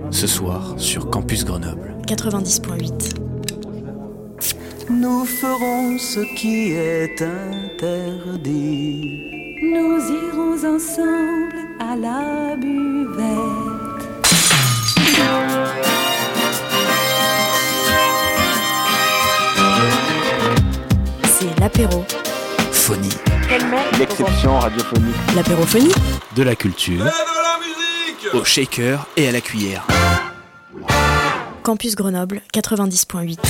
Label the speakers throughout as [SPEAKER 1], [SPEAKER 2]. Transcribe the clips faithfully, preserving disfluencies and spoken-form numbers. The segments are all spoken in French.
[SPEAKER 1] ce soir sur Campus Grenoble
[SPEAKER 2] quatre-vingt-dix point huit.
[SPEAKER 3] Nous ferons ce qui est interdit.
[SPEAKER 4] Nous irons ensemble à la buvette.
[SPEAKER 2] C'est l'apéro.
[SPEAKER 1] Phonie.
[SPEAKER 5] L'exception radiophonique.
[SPEAKER 2] L'apérophonie.
[SPEAKER 1] De la culture.
[SPEAKER 6] Et de la musique.
[SPEAKER 1] Au shaker et à la cuillère.
[SPEAKER 2] Campus Grenoble quatre-vingt-dix point huit.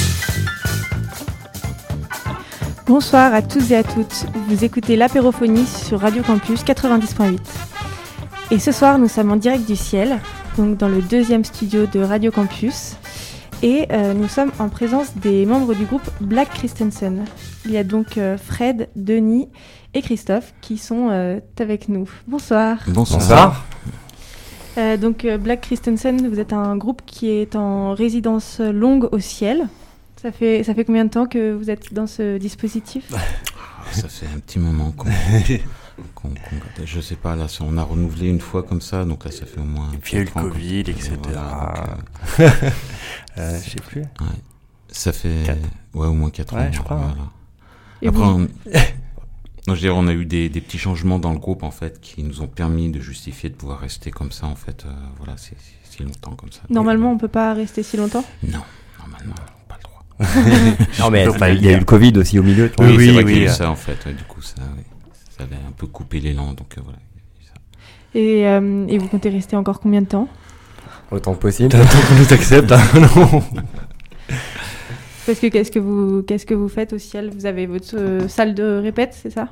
[SPEAKER 7] Bonsoir à tous et à toutes. Vous écoutez l'apérophonie sur Radio Campus quatre-vingt-dix point huit. Et ce soir, nous sommes en direct du ciel, donc dans le deuxième studio de Radio Campus. Et euh, nous sommes en présence des membres du groupe Black Christensen. Il y a donc euh, Fred, Denis et Christophe qui sont euh, avec nous. Bonsoir.
[SPEAKER 8] Bonsoir. Bonsoir.
[SPEAKER 7] Euh, donc euh, Black Christensen, vous êtes un groupe qui est en résidence longue au ciel. Ça fait, ça fait combien de temps que vous êtes dans ce dispositif ?
[SPEAKER 8] Ça fait un petit moment qu'on... qu'on, qu'on je sais pas, là, on a renouvelé une fois comme ça, donc là, ça fait au moins...
[SPEAKER 5] Et puis il y a eu le Covid, et cetera.
[SPEAKER 8] Voilà,
[SPEAKER 5] donc, euh... euh, je sais plus.
[SPEAKER 8] Ouais. Ça fait
[SPEAKER 5] quatre.
[SPEAKER 8] Ouais, au moins quatre
[SPEAKER 5] ouais,
[SPEAKER 8] ans.
[SPEAKER 5] je crois.
[SPEAKER 8] Voilà.
[SPEAKER 7] Et
[SPEAKER 8] Après,
[SPEAKER 7] vous...
[SPEAKER 8] on... non, je veux dire, on a eu des, des petits changements dans le groupe, en fait, qui nous ont permis de justifier de pouvoir rester comme ça, en fait, euh, voilà, c'est, c'est si longtemps comme ça.
[SPEAKER 7] Normalement, on peut pas rester si longtemps ?
[SPEAKER 8] Non, normalement, pas le droit.
[SPEAKER 5] Non, mais
[SPEAKER 9] il y, y a eu le Covid aussi au milieu.
[SPEAKER 8] Oui,
[SPEAKER 5] oui,
[SPEAKER 8] c'est vrai
[SPEAKER 5] oui,
[SPEAKER 8] qu'il y a eu
[SPEAKER 5] oui.
[SPEAKER 8] ça, en fait, ouais, du coup, ça, oui, ça avait un peu coupé l'élan, donc euh, voilà.
[SPEAKER 7] Et, euh, et vous comptez rester encore combien de temps ?
[SPEAKER 9] Autant que possible.
[SPEAKER 5] Tant qu'on nous accepte, hein, non.
[SPEAKER 7] Parce que qu'est-ce que vous, qu'est-ce que vous faites au ciel ? Vous avez votre euh, salle de répète, c'est ça ?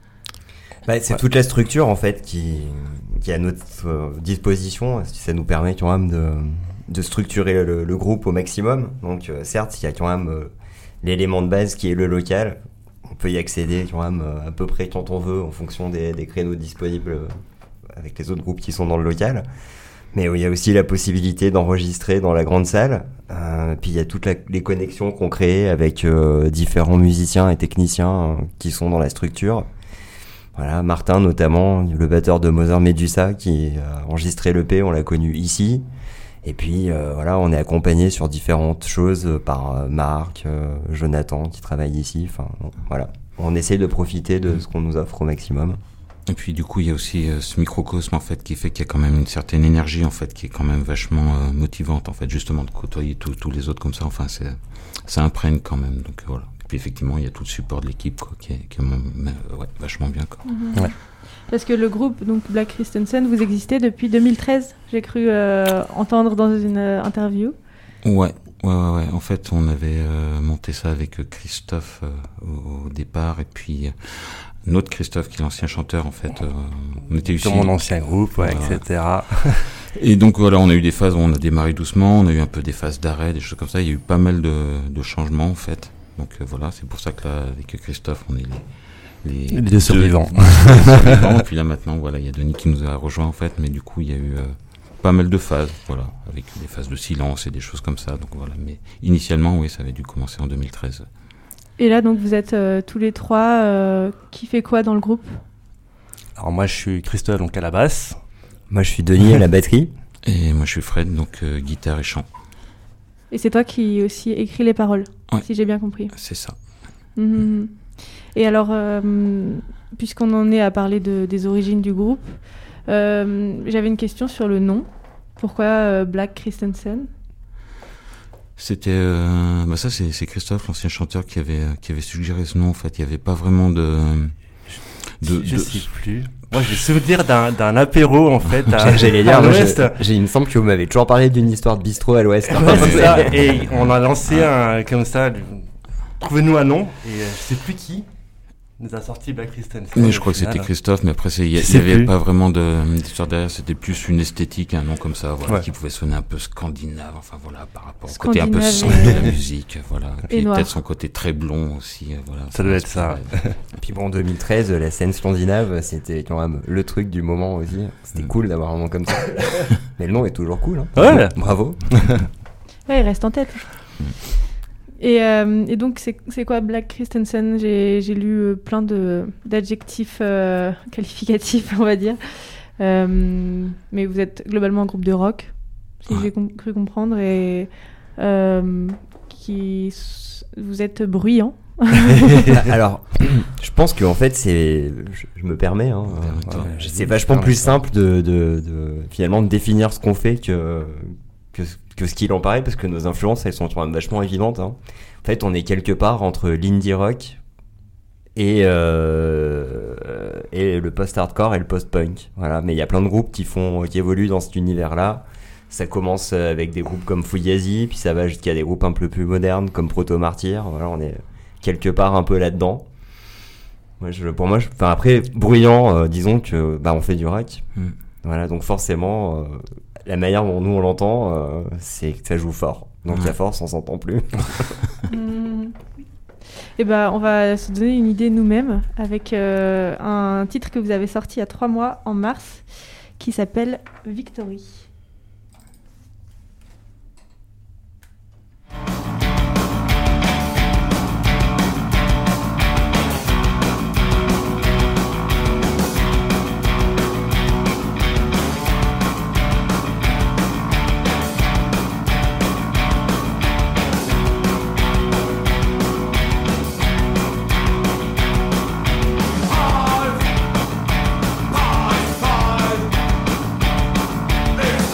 [SPEAKER 9] Bah, c'est ouais. toute la structure en fait qui, qui est à notre euh, disposition. Ça nous permet quand même de, de structurer le, le groupe au maximum. Donc euh, certes, il y a quand même euh, l'élément de base qui est le local. On peut y accéder quand même euh, à peu près quand on veut en fonction des, des créneaux disponibles euh, avec les autres groupes qui sont dans le local. Mais il y a aussi la possibilité d'enregistrer dans la grande salle. Euh, puis il y a toutes la, les connexions qu'on crée avec euh, différents musiciens et techniciens euh, qui sont dans la structure. Voilà, Martin notamment, le batteur de Mother Medusa qui a enregistré l'E P, on l'a connu ici. Et puis euh, voilà, on est accompagné sur différentes choses par euh, Marc, euh, Jonathan qui travaille ici. Enfin bon, voilà, on essaye de profiter de ce qu'on nous offre au maximum.
[SPEAKER 8] Et puis du coup il y a aussi euh, ce microcosme en fait qui fait qu'il y a quand même une certaine énergie en fait qui est quand même vachement euh, motivante en fait justement de côtoyer tous tous les autres comme ça. Enfin c'est ça imprègne quand même, donc voilà. Et puis effectivement il y a tout le support de l'équipe quoi, qui est, qui est euh, ouais, vachement bien quoi.
[SPEAKER 7] Mm-hmm.
[SPEAKER 5] Ouais.
[SPEAKER 7] Parce que le groupe donc Black Christensen, vous existez depuis deux mille treize, j'ai cru euh, entendre dans une euh, interview.
[SPEAKER 8] Ouais. Ouais, ouais, ouais. En fait, on avait euh, monté ça avec Christophe euh, au, au départ, et puis euh, notre Christophe, qui est l'ancien chanteur, en fait, euh, on était ici.
[SPEAKER 5] Dans mon ancien groupe, ouais,
[SPEAKER 8] voilà.
[SPEAKER 5] et cetera.
[SPEAKER 8] Et donc voilà, on a eu des phases où on a démarré doucement, on a eu un peu des phases d'arrêt, des choses comme ça. Il y a eu pas mal de, de changements, en fait. Donc euh, voilà, c'est pour ça que là, avec Christophe, on est les, les,
[SPEAKER 5] les deux survivants.
[SPEAKER 8] survivants. Et puis là, maintenant, voilà, il y a Denis qui nous a rejoint, en fait, mais du coup, il y a eu... Euh, pas mal de phases, voilà, avec des phases de silence et des choses comme ça, donc voilà, mais initialement, oui, ça avait dû commencer en deux mille treize.
[SPEAKER 7] Et là, donc, vous êtes euh, tous les trois, euh, qui fait quoi dans le groupe ?
[SPEAKER 5] Alors moi, je suis Christophe, donc à la basse.
[SPEAKER 9] Moi, je suis Denis à la batterie.
[SPEAKER 8] Et moi, je suis Fred, donc euh, guitare et chant.
[SPEAKER 7] Et c'est toi qui aussi écris les paroles,
[SPEAKER 8] ouais.
[SPEAKER 7] si j'ai bien compris.
[SPEAKER 8] C'est ça.
[SPEAKER 7] Mmh. Et alors, euh, puisqu'on en est à parler de, des origines du groupe, Euh, j'avais une question sur le nom. Pourquoi euh, Black Christensen ?
[SPEAKER 8] C'était, euh, bah ça c'est, c'est Christophe, l'ancien chanteur, qui avait qui avait suggéré ce nom. En fait, il y avait pas vraiment de.
[SPEAKER 5] de je de... sais plus. Moi, j'ai souvenir d'un d'un apéro en fait. À,
[SPEAKER 9] J'allais dire,
[SPEAKER 5] à
[SPEAKER 9] moi,
[SPEAKER 5] l'Ouest.
[SPEAKER 9] j'ai, j'ai, il me semble que vous m'avez toujours parlé d'une histoire de bistrot à l'Ouest.
[SPEAKER 5] Ouais, c'est ça. Et on a lancé un comme ça. Trouvez-nous un nom. Et euh, je sais plus qui nous a sorti Black Christensen.
[SPEAKER 8] Mais je crois que c'était Christophe, mais après il y, y avait plus. Pas vraiment de, d'histoire derrière, c'était plus une esthétique, un nom comme ça, voilà, ouais. Qui pouvait sonner un peu scandinave, enfin voilà, par rapport au côté un peu sombre de la musique, voilà. Et puis et peut-être son côté très blond aussi, voilà.
[SPEAKER 5] Ça doit être ça.
[SPEAKER 9] Et puis bon, en deux mille treize, la scène scandinave, c'était quand même le truc du moment aussi. C'était mm. cool d'avoir un nom comme ça. Mais le nom est toujours cool, hein.
[SPEAKER 5] Ouais.
[SPEAKER 9] Bravo.
[SPEAKER 7] Ouais, il reste en tête. Mm. Et, euh, et donc, c'est, c'est quoi Black Christensen ? J'ai, j'ai lu euh, plein de, d'adjectifs euh, qualificatifs, on va dire. Euh, mais vous êtes globalement un groupe de rock, si
[SPEAKER 8] Ouais.
[SPEAKER 7] j'ai com- cru comprendre, et euh, qui vous êtes bruyant.
[SPEAKER 9] Alors, je pense qu'en fait, c'est. Je, je me permets, hein,
[SPEAKER 8] Permets-toi.
[SPEAKER 9] euh, c'est vachement plus simple de, de, de finalement de définir ce qu'on fait que, que, que ce qu'il en paraît, parce que nos influences, elles sont quand même vachement évidentes. Hein. En fait, on est quelque part entre l'indie rock et, euh, et le post-hardcore et le post-punk. Voilà. Mais il y a plein de groupes qui, font, qui évoluent dans cet univers-là. Ça commence avec des groupes comme Fugazi, puis ça va jusqu'à des groupes un peu plus modernes comme Proto Martyr. Voilà, on est quelque part un peu là-dedans. Moi, je, pour moi, je, enfin après bruyant, euh, disons que bah on fait du rock.
[SPEAKER 8] Mm.
[SPEAKER 9] Voilà, donc forcément, euh, la manière dont nous on l'entend, euh, c'est que ça joue fort. Donc
[SPEAKER 8] Ouais.
[SPEAKER 9] à force, on s'entend plus.
[SPEAKER 7] Hmm. Et ben, on va se donner une idée nous-mêmes avec euh, un titre que vous avez sorti il y a trois mois, en mars, qui s'appelle Victory.
[SPEAKER 6] There's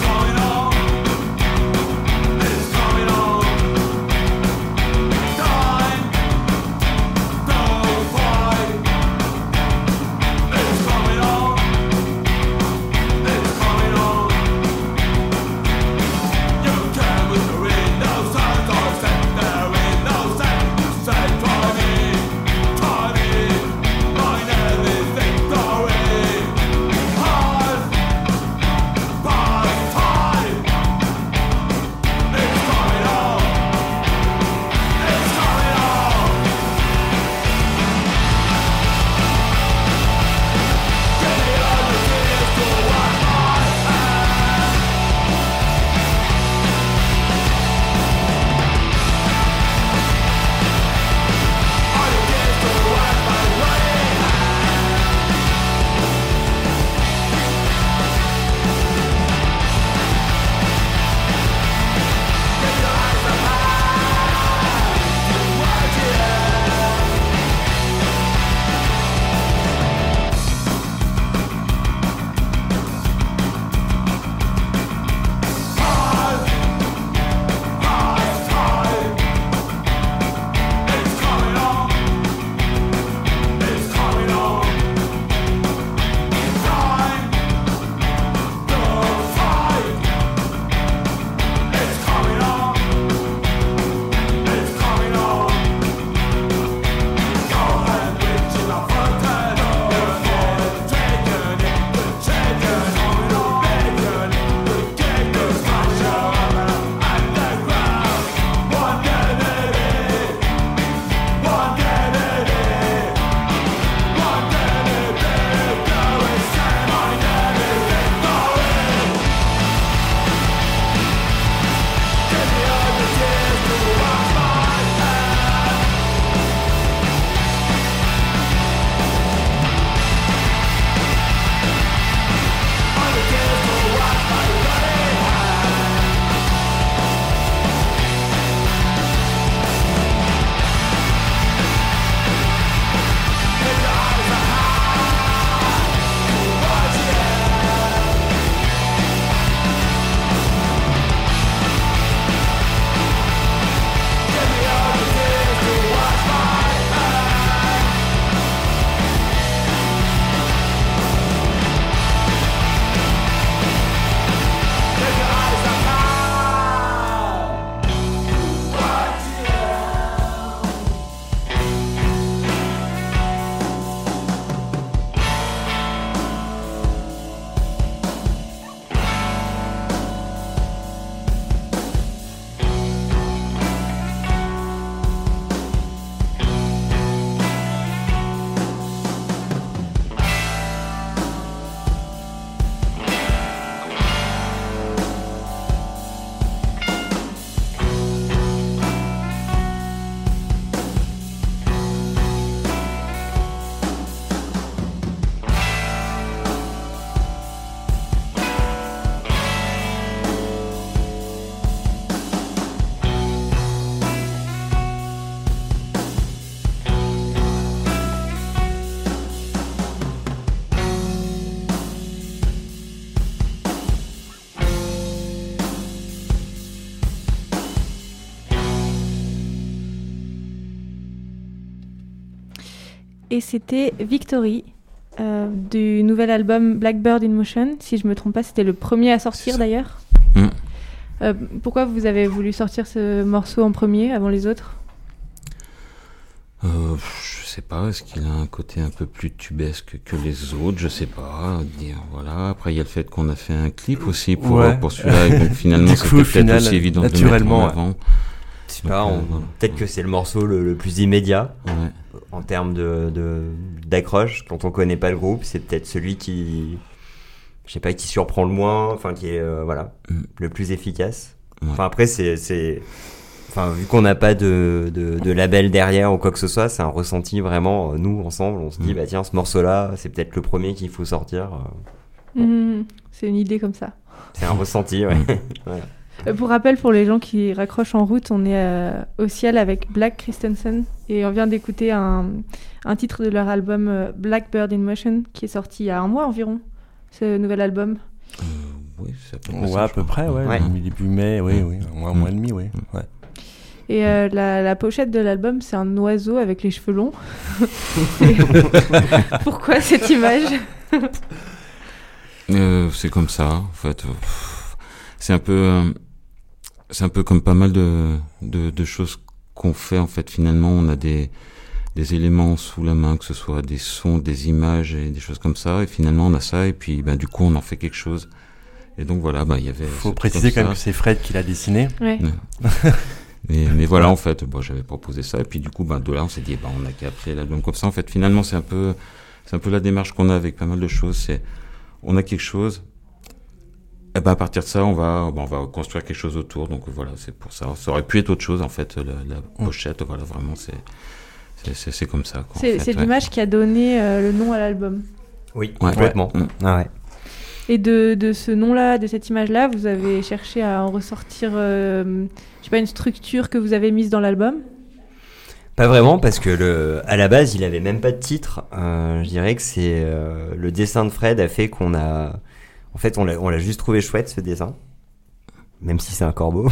[SPEAKER 7] et c'était Victory euh, du nouvel album Blackbird in Motion. Si je me trompe pas, c'était le premier à sortir d'ailleurs.
[SPEAKER 8] Mmh.
[SPEAKER 7] Euh, pourquoi vous avez voulu sortir ce morceau en premier avant les autres ?
[SPEAKER 8] euh, Je sais pas, est-ce qu'il a un côté un peu plus tubesque que les autres ? Je sais pas. Dire, voilà. Après, il y a le fait qu'on a fait un clip aussi pour,
[SPEAKER 5] ouais.
[SPEAKER 8] pour celui-là. Et donc, finalement,
[SPEAKER 5] du
[SPEAKER 8] c'était
[SPEAKER 5] coup,
[SPEAKER 8] peut-être
[SPEAKER 5] final,
[SPEAKER 8] aussi évident de le
[SPEAKER 5] naturellement,
[SPEAKER 8] mettre en avant.
[SPEAKER 9] Je sais pas, on-
[SPEAKER 8] euh, voilà.
[SPEAKER 9] peut-être que c'est le morceau le, le plus immédiat
[SPEAKER 8] Ouais.
[SPEAKER 9] en termes de, de- d'accroche. Quand on connaît pas le groupe, c'est peut-être celui qui, je sais pas, qui surprend le moins, enfin qui est euh, voilà,
[SPEAKER 8] Mm.
[SPEAKER 9] le plus efficace.
[SPEAKER 8] Ouais.
[SPEAKER 9] Enfin après c'est, c'est, enfin vu qu'on n'a pas de, de, de label derrière ou quoi que ce soit, c'est un ressenti vraiment. euh, Nous ensemble, on se dit
[SPEAKER 8] Mm.
[SPEAKER 9] bah tiens ce morceau-là, c'est peut-être le premier qu'il faut sortir. euh,
[SPEAKER 7] Mmh, c'est une idée comme ça.
[SPEAKER 9] C'est un ressenti, ouais. Voilà.
[SPEAKER 7] Euh, pour rappel, pour les gens qui raccrochent en route, on est euh, au ciel avec Black Christensen et on vient d'écouter un, un titre de leur album euh, Blackbird in Motion qui est sorti il y a un mois environ, ce nouvel album.
[SPEAKER 8] Euh, oui, c'est à peu près
[SPEAKER 5] Ouais,
[SPEAKER 8] ça,
[SPEAKER 5] à
[SPEAKER 8] je
[SPEAKER 5] peu
[SPEAKER 8] crois.
[SPEAKER 5] près, ouais,
[SPEAKER 9] Ouais.
[SPEAKER 5] début mai, oui,
[SPEAKER 8] Mm.
[SPEAKER 5] oui, un mois, un mois et demi, oui. Ouais.
[SPEAKER 7] Et euh, la, la pochette de l'album, c'est un oiseau avec les cheveux longs. Et- Pourquoi cette image ?
[SPEAKER 8] Euh, c'est comme ça, en fait. Pff, C'est un peu, euh, c'est un peu comme pas mal de, de, de choses qu'on fait, en fait. Finalement, on a des, des éléments sous la main, que ce soit des sons, des images et des choses comme ça. Et finalement, on a ça, et puis, ben, du coup, on en fait quelque chose. Et donc, voilà, ben, il y avait.
[SPEAKER 5] Faut
[SPEAKER 8] ce truc
[SPEAKER 5] préciser quand
[SPEAKER 8] comme
[SPEAKER 5] même que
[SPEAKER 8] ça.
[SPEAKER 5] c'est Fred qui l'a dessiné.
[SPEAKER 7] Ouais.
[SPEAKER 8] Mais, mais voilà, en fait, bon, j'avais proposé ça, et puis du coup, ben, de là, on s'est dit, ben, on a qu'à appeler l'album comme ça. En fait, finalement, c'est un peu, c'est un peu la démarche qu'on a avec pas mal de choses. C'est, on a quelque chose, et ben, à partir de ça, on va, ben, on va construire quelque chose autour. Donc voilà, c'est pour ça. Ça aurait pu être autre chose, en fait, la, la pochette. Voilà, vraiment, c'est, c'est, c'est, c'est comme ça. Quoi, en
[SPEAKER 7] C'est,
[SPEAKER 8] fait,
[SPEAKER 7] c'est
[SPEAKER 8] ouais.
[SPEAKER 7] l'image qui a donné euh, le nom à l'album.
[SPEAKER 9] Oui,
[SPEAKER 8] Ouais.
[SPEAKER 9] complètement.
[SPEAKER 8] Ouais.
[SPEAKER 9] Ah ouais.
[SPEAKER 7] Et de, de ce nom-là, de cette image-là, vous avez cherché à en ressortir, euh, je sais pas, une structure que vous avez mise dans l'album ?
[SPEAKER 9] Pas vraiment, parce que le, à la base, il avait même pas de titre. Euh, je dirais que c'est euh, le dessin de Fred a fait qu'on a, en fait, on l'a, on l'a juste trouvé chouette ce dessin, même si c'est un corbeau.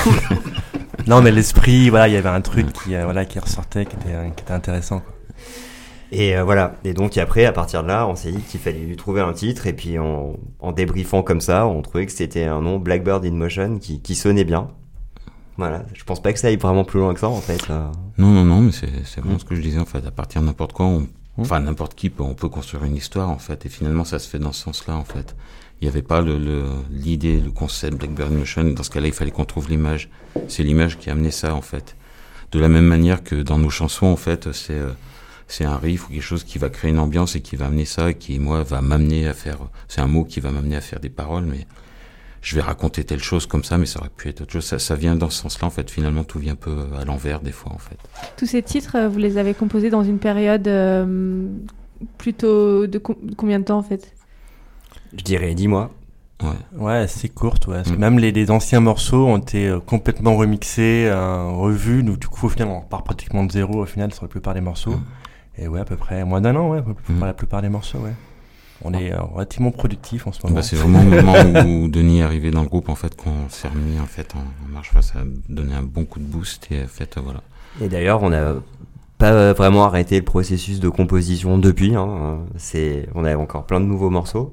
[SPEAKER 5] Non, mais l'esprit, voilà, il y avait un truc qui, euh, voilà, qui ressortait, qui était, qui était intéressant, quoi.
[SPEAKER 9] Et euh, voilà. Et donc après, à partir de là, on s'est dit qu'il fallait lui trouver un titre, et puis en, en débriefant comme ça, on trouvait que c'était un nom Blackbird in Motion qui, qui sonnait bien. Voilà. Je pense pas que ça aille vraiment plus loin que ça, en fait. euh.
[SPEAKER 8] Non, non, non, mais c'est, c'est vraiment ce que je disais, en fait. À partir de n'importe quoi, on, enfin, n'importe qui peut, on peut construire une histoire, en fait. Et finalement, ça se fait dans ce sens-là, en fait. Il n'y avait pas le, le, l'idée, le concept Blackbird in Motion. Dans ce cas-là, il fallait qu'on trouve l'image. C'est l'image qui a amené ça, en fait. De la même manière que dans nos chansons, en fait, c'est, euh, c'est un riff ou quelque chose qui va créer une ambiance et qui va amener ça, et qui, moi, va m'amener à faire, c'est un mot qui va m'amener à faire des paroles, mais je vais raconter telle chose comme ça, mais ça aurait pu être autre chose. Ça, ça vient dans ce sens-là, en fait. Finalement, tout vient un peu à l'envers, des fois, en fait.
[SPEAKER 7] Tous ces titres, euh, vous les avez composés dans une période euh, plutôt de com- combien de temps en fait ?
[SPEAKER 9] Je dirais dix mois.
[SPEAKER 8] Ouais.
[SPEAKER 5] Ouais, c'est courte, ouais. Parce que
[SPEAKER 8] Mm.
[SPEAKER 5] même les, les anciens morceaux ont été euh, complètement remixés, euh, revus. Donc, du coup, au final, on repart pratiquement de zéro, au final, sur la plupart des morceaux.
[SPEAKER 8] Mm.
[SPEAKER 5] Et ouais, à peu près moins d'un an, ouais, pour
[SPEAKER 8] Mm.
[SPEAKER 5] la plupart des morceaux, ouais. On est euh, relativement productifs en ce moment.
[SPEAKER 8] Bah, c'est vraiment le moment où Denis est arrivé dans le groupe, en fait, qu'on s'est remis, en fait, en, en marche. Enfin, ça a donné un bon coup de boost, et en fait, euh, voilà.
[SPEAKER 9] Et d'ailleurs, on n'a pas vraiment arrêté le processus de composition depuis. Hein. C'est, on a encore plein de nouveaux morceaux.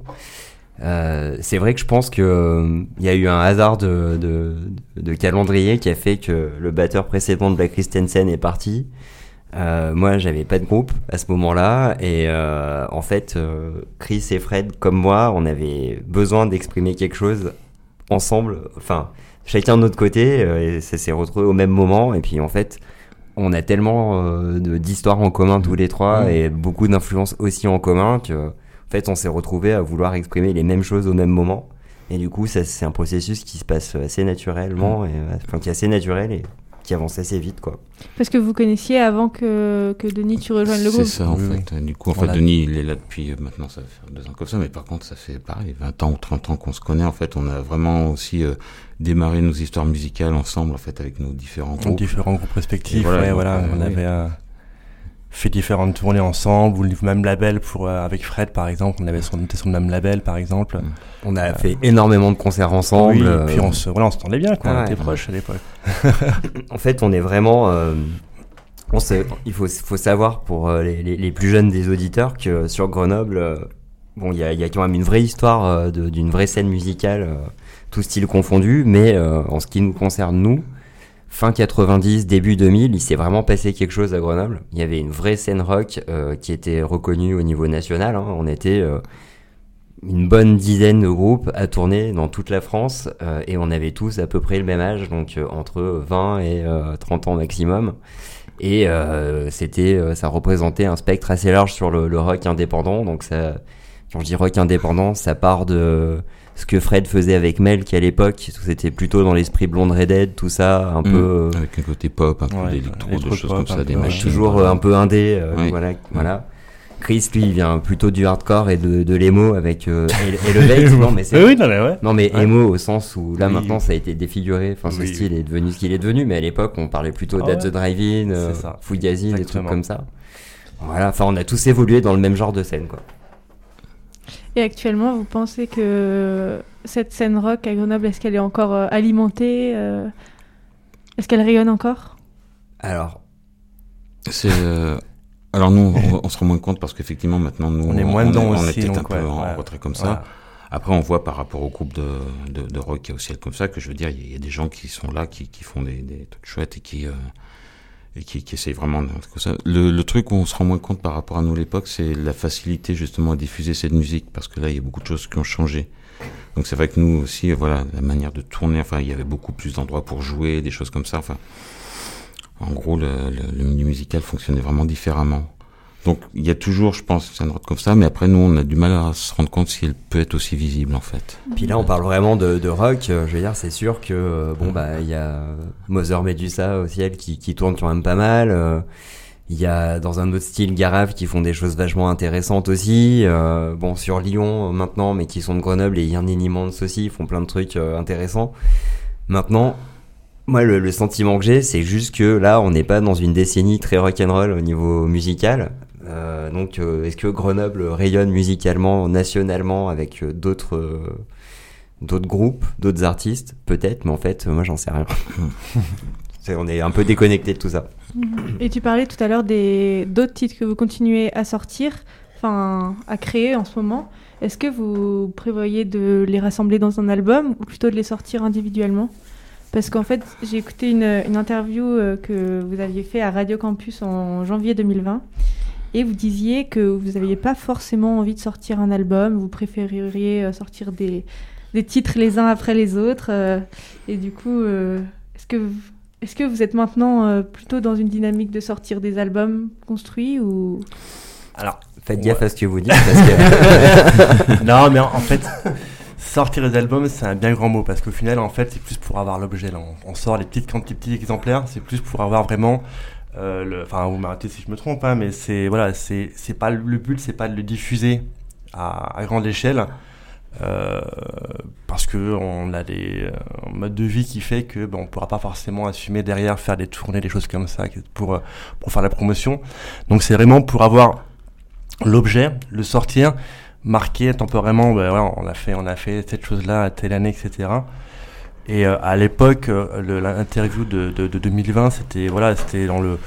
[SPEAKER 9] Euh, c'est vrai que je pense que euh, il y a eu un hasard de, de, de calendrier qui a fait que le batteur précédent de Black Christensen est parti. Euh, moi, j'avais pas de groupe à ce moment-là, et euh, en fait, euh, Chris et Fred, comme moi, on avait besoin d'exprimer quelque chose ensemble. Enfin, chacun de notre côté, euh, et ça s'est retrouvé au même moment. Et puis, en fait, on a tellement euh, de, d'histoires en commun tous les trois,
[SPEAKER 5] Mmh.
[SPEAKER 9] et beaucoup d'influences aussi en commun que, en fait, on s'est retrouvés à vouloir exprimer les mêmes choses au même moment. Et du coup, ça, c'est un processus qui se passe assez naturellement, et, euh, enfin, qui est assez naturel et qui avance assez vite, quoi.
[SPEAKER 7] Parce que vous connaissiez avant que, que Denis tu rejoignes le groupe.
[SPEAKER 8] C'est ça, en
[SPEAKER 5] Oui,
[SPEAKER 8] fait. Du coup, en
[SPEAKER 5] On
[SPEAKER 8] fait,
[SPEAKER 5] a-
[SPEAKER 8] Denis, il est là depuis, euh, maintenant, ça va faire deux ans comme ça, mais par contre, ça fait pareil, vingt ans ou trente ans qu'on se connaît. En fait, on a vraiment aussi euh, démarré nos histoires musicales ensemble, en fait, avec nos différents
[SPEAKER 5] Dans
[SPEAKER 8] groupes.
[SPEAKER 5] différents groupes respectifs,
[SPEAKER 8] Et voilà,
[SPEAKER 5] ouais,
[SPEAKER 8] donc,
[SPEAKER 5] voilà.
[SPEAKER 8] euh,
[SPEAKER 5] on
[SPEAKER 8] oui.
[SPEAKER 5] avait euh, fait différentes tournées ensemble, ou le même label pour, euh, avec Fred, par exemple. On avait son, on était sur le même label, par exemple.
[SPEAKER 8] Mm.
[SPEAKER 9] On a fait énormément de concerts ensemble.
[SPEAKER 5] Oui,
[SPEAKER 9] euh,
[SPEAKER 5] et puis on se, voilà, on s'entendait bien, quoi.
[SPEAKER 9] Ah
[SPEAKER 5] on
[SPEAKER 9] ouais.
[SPEAKER 5] était proches à l'époque.
[SPEAKER 9] En fait, on est vraiment... euh, On se, il faut, faut savoir pour euh, les, les, les plus jeunes des auditeurs que sur Grenoble, euh, bon, il y a, y a quand même une vraie histoire euh, de, d'une vraie scène musicale, euh, tout style confondu, mais euh, en ce qui nous concerne, nous, fin quatre-vingt-dix, début deux mille, il s'est vraiment passé quelque chose à Grenoble. Il y avait une vraie scène rock euh, qui était reconnue au niveau national. Hein. On était euh, une bonne dizaine de groupes à tourner dans toute la France euh, et on avait tous à peu près le même âge, donc euh, entre vingt et euh, trente ans maximum. Et euh, c'était, euh, ça représentait un spectre assez large sur le, le rock indépendant. Donc ça, quand je dis rock indépendant, ça part de ce que Fred faisait avec Melk à l'époque. C'était plutôt dans l'esprit Blonde Redhead, tout ça, un mmh, peu
[SPEAKER 8] avec un côté pop, un peu
[SPEAKER 5] ouais,
[SPEAKER 8] d'électro, des choses comme ça, des
[SPEAKER 9] ouais,
[SPEAKER 8] machines.
[SPEAKER 9] Toujours euh, un peu indé, euh,
[SPEAKER 8] oui.
[SPEAKER 9] voilà, mmh. voilà. Chris, lui, il vient plutôt du hardcore et de, de l'emo avec euh, Elevate. non, mais c'est
[SPEAKER 5] oui, non, mais ouais.
[SPEAKER 9] Non, mais
[SPEAKER 5] ouais.
[SPEAKER 9] emo au sens où là
[SPEAKER 5] oui.
[SPEAKER 9] maintenant ça a été défiguré. Enfin, ce
[SPEAKER 5] oui.
[SPEAKER 9] style est devenu ce qu'il est devenu, mais à l'époque on parlait plutôt ah, d'At ouais. the Drive-In, euh, Fugazi, des trucs comme ça. Voilà. Enfin, on a tous évolué dans le même genre de scène, quoi.
[SPEAKER 7] Et actuellement, vous pensez que cette scène rock à Grenoble, est-ce qu'elle est encore euh, alimentée euh... Est-ce qu'elle rayonne encore?
[SPEAKER 9] Alors,
[SPEAKER 8] c'est. Euh... Alors nous, on, on se rend moins compte parce qu'effectivement maintenant nous,
[SPEAKER 5] on est moins dedans
[SPEAKER 8] on,
[SPEAKER 5] aussi,
[SPEAKER 8] on est peut-être
[SPEAKER 5] donc,
[SPEAKER 8] un peu
[SPEAKER 5] ouais,
[SPEAKER 8] en
[SPEAKER 5] ouais.
[SPEAKER 8] retrait comme
[SPEAKER 5] Voilà.
[SPEAKER 8] ça. Après, on voit par rapport au groupe de, de, de rock qui a aussi comme ça que je veux dire, il y, y a des gens qui sont là, qui, qui font des, des trucs chouettes et qui euh, et qui, qui essayent vraiment de comme ça. Le, le truc où on se rend moins compte par rapport à nous l'époque, c'est la facilité justement à diffuser cette musique parce que là, il y a beaucoup de choses qui ont changé. Donc c'est vrai que nous aussi, voilà, la manière de tourner, enfin, il y avait beaucoup plus d'endroits pour jouer, des choses comme ça. Enfin, en gros, le, le, le milieu musical fonctionnait vraiment différemment. Donc il y a toujours, je pense, une rock comme ça, mais après nous on a du mal à se rendre compte si elle peut être aussi visible en fait.
[SPEAKER 9] Puis là on parle vraiment de, de rock, euh, je veux dire c'est sûr que euh, bon bah il y a Mother Medusa au ciel qui, qui tourne quand même pas mal, euh, il y a dans un autre style Garave qui font des choses vachement intéressantes aussi, euh, bon sur Lyon euh, maintenant mais qui sont de Grenoble et Yerninimans aussi, ils font plein de trucs euh, intéressants. Maintenant moi, le, le sentiment que j'ai, c'est juste que là, on n'est pas dans une décennie très rock'n'roll au niveau musical. Euh, donc, euh, est-ce que Grenoble rayonne musicalement, nationalement, avec euh, d'autres, euh, d'autres groupes, d'autres artistes? Peut-être, mais en fait, moi, j'en sais rien. c'est, on est un peu déconnecté de tout ça.
[SPEAKER 7] Et tu parlais tout à l'heure des d'autres titres que vous continuez à sortir, enfin, à créer en ce moment. Est-ce que vous prévoyez de les rassembler dans un album ou plutôt de les sortir individuellement? Parce qu'en fait, j'ai écouté une, une interview euh, que vous aviez fait à Radio Campus en janvier deux mille vingt et vous disiez que vous n'aviez pas forcément envie de sortir un album, vous préféreriez euh, sortir des, des titres les uns après les autres. Euh, et du coup, euh, est-ce que, vous, est-ce que vous êtes maintenant euh, plutôt dans une dynamique de sortir des albums construits ou...
[SPEAKER 9] Alors, faites gaffe ouais. à ce que vous dites. Parce que...
[SPEAKER 5] non, mais en, en fait... Sortir les albums, c'est un bien grand mot parce qu'au final, en fait, c'est plus pour avoir l'objet. Là, on, on sort les petites quantités, petits exemplaires, c'est plus pour avoir vraiment, euh, le, enfin, vous m'arrêtez si je me trompe, hein, mais c'est voilà, c'est c'est pas le but, c'est pas de le diffuser à, à grande échelle, euh, parce que on a des euh, un mode de vie qui fait que bon, on pourra pas forcément assumer derrière faire des tournées, des choses comme ça pour pour faire la promotion. Donc c'est vraiment pour avoir l'objet, le sortir. Marqué temporairement, ben voilà, on a fait, on a fait cette chose-là à telle année, et cetera. Et euh, à l'époque, euh, le, l'interview de, de, de deux mille vingt, c'était voilà, c'était dans le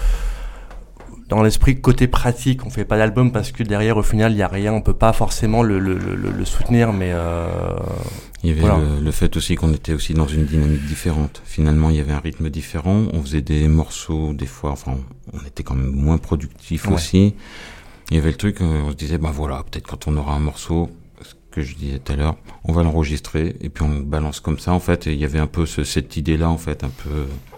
[SPEAKER 5] dans l'esprit côté pratique. On fait pas d'album parce que derrière, au final, il y a rien. On peut pas forcément le le, le, le soutenir, mais euh,
[SPEAKER 8] il y avait voilà. le, le fait aussi qu'on était aussi dans une dynamique différente. Finalement, il y avait un rythme différent. On faisait des morceaux des fois. Enfin, on, on était quand même moins productif ouais. aussi. Il y avait le truc, on se disait, ben voilà, peut-être quand on aura un morceau, ce que je disais tout à l'heure, on va l'enregistrer, et puis on le balance comme ça, en fait, et il y avait un peu ce, cette idée-là, en fait, un peu,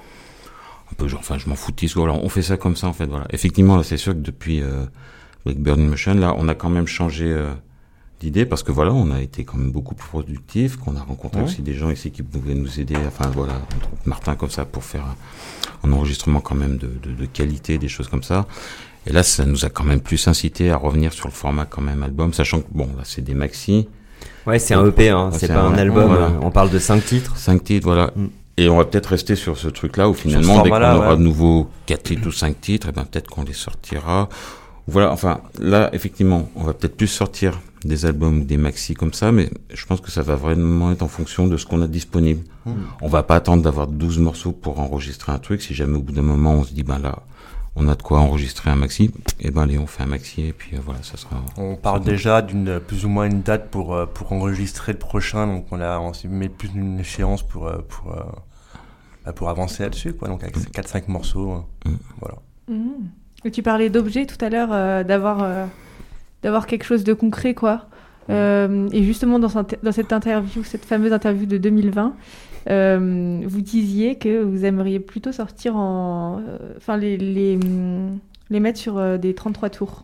[SPEAKER 8] un peu genre, enfin, je m'en foutis, voilà, on fait ça comme ça, en fait, voilà. Effectivement, là, c'est sûr que depuis euh, Blackbird in Motion, là, on a quand même changé euh, d'idée, parce que voilà, on a été quand même beaucoup plus productifs, qu'on a rencontré ouais. aussi des gens ici qui pouvaient nous aider, enfin, voilà, Martin, comme ça, pour faire un, un enregistrement quand même de, de, de qualité, des choses comme ça. Et là, ça nous a quand même plus incité à revenir sur le format quand même album, sachant que, bon, là, c'est des maxi.
[SPEAKER 9] Ouais, c'est un E P, hein, c'est, c'est pas un, un album, voilà. On parle de cinq titres.
[SPEAKER 8] Cinq titres, voilà. Mm. Et on va peut-être rester sur ce truc-là, où finalement, dès qu'on aura ouais. de nouveau quatre titres ou cinq titres, et ben peut-être qu'on les sortira. Voilà, enfin, là, effectivement, on va peut-être plus sortir des albums ou des maxi comme ça, mais je pense que ça va vraiment être en fonction de ce qu'on a disponible. Mm. On va pas attendre d'avoir douze morceaux pour enregistrer un truc, si jamais au bout d'un moment, on se dit, ben là... on a de quoi enregistrer un maxi, et ben allez, on fait un maxi et puis euh, voilà, ça sera.
[SPEAKER 5] On parle déjà d'une plus ou moins une date pour euh, pour enregistrer le prochain, donc on a on s'y met plus d'une échéance pour euh, pour euh, bah, pour avancer là-dessus, quoi. Donc avec quatre cinq morceaux, euh,
[SPEAKER 8] Mm.
[SPEAKER 5] voilà.
[SPEAKER 7] Mmh. Et tu parlais d'objets tout à l'heure, euh, d'avoir euh, d'avoir quelque chose de concret, quoi. Euh, et justement dans, cette- dans cette interview, cette fameuse interview de deux mille vingt. Euh, vous disiez que vous aimeriez plutôt sortir en... Enfin, les, les, hum, les mettre sur euh, des trente-trois tours.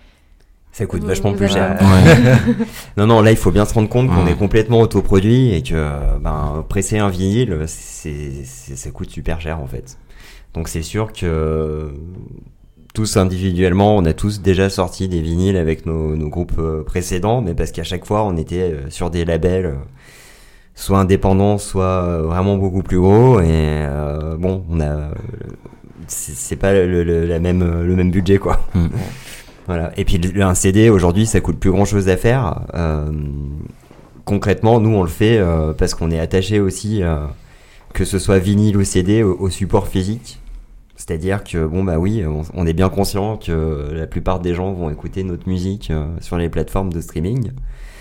[SPEAKER 9] Ça coûte
[SPEAKER 7] Vous-
[SPEAKER 9] vachement
[SPEAKER 7] vous
[SPEAKER 9] plus
[SPEAKER 7] avez-
[SPEAKER 9] cher.
[SPEAKER 8] Ouais.
[SPEAKER 9] Non, non, là, il faut bien se rendre compte qu'on
[SPEAKER 8] Ouais.
[SPEAKER 9] est complètement autoproduit et que euh, ben, presser un vinyle, c'est, c'est, ça coûte super cher en fait. Donc c'est sûr que euh, tous individuellement, on a tous déjà sorti des vinyles avec nos, nos groupes euh, précédents, mais parce qu'à chaque fois, on était euh, sur des labels euh, soit indépendants, soit euh, vraiment beaucoup plus gros. Et euh, bon, on a, euh, c'est, c'est pas le, le, la même, le même budget, quoi.
[SPEAKER 8] Mm.
[SPEAKER 9] Voilà. Et puis le- un C D aujourd'hui, ça coûte plus grand chose à faire. Euh, concrètement, nous on le fait euh, parce qu'on est attaché aussi, euh, que ce soit vinyle ou C D, au, au support physique. C'est-à-dire que bon bah oui, on, on est bien conscient que la plupart des gens vont écouter notre musique euh, sur les plateformes de streaming.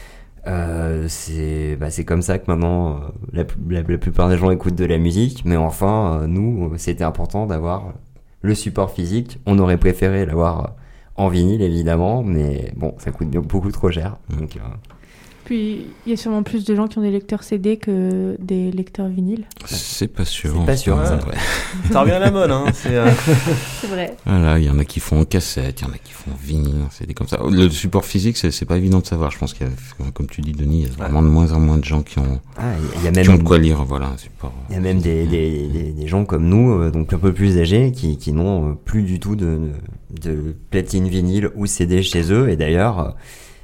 [SPEAKER 9] Euh, c'est bah, c'est comme ça que maintenant euh, la, la, la plupart des gens écoutent de la musique. Mais enfin, euh, nous, c'était important d'avoir le support physique. On aurait préféré l'avoir en vinyle évidemment, mais bon, ça coûte bien- beaucoup trop cher. Donc, euh,
[SPEAKER 7] Puis, il y a sûrement plus de gens qui ont des lecteurs C D que des lecteurs vinyles.
[SPEAKER 8] C'est pas sûr.
[SPEAKER 9] C'est pas sûr,
[SPEAKER 8] Ouais,
[SPEAKER 5] ça.
[SPEAKER 8] ouais.
[SPEAKER 5] Ça revient à la mode, hein. C'est, euh,
[SPEAKER 7] C'est vrai.
[SPEAKER 8] Voilà, il y en a qui font en cassette, il y en a qui font vinyle, c'est des comme ça. Le support physique, c'est, c'est pas évident de savoir. Je pense qu'il y a, comme tu dis, Denis, il y a vraiment de moins en moins de gens qui ont,
[SPEAKER 9] ah, il y a
[SPEAKER 8] qui ont
[SPEAKER 9] même
[SPEAKER 8] de quoi lire, voilà, un support.
[SPEAKER 9] Il y a même des, des, des, des gens comme nous, euh, donc un peu plus âgés, qui, qui n'ont euh, plus du tout de, de, de platine vinyle ou C D chez eux. Et d'ailleurs, euh,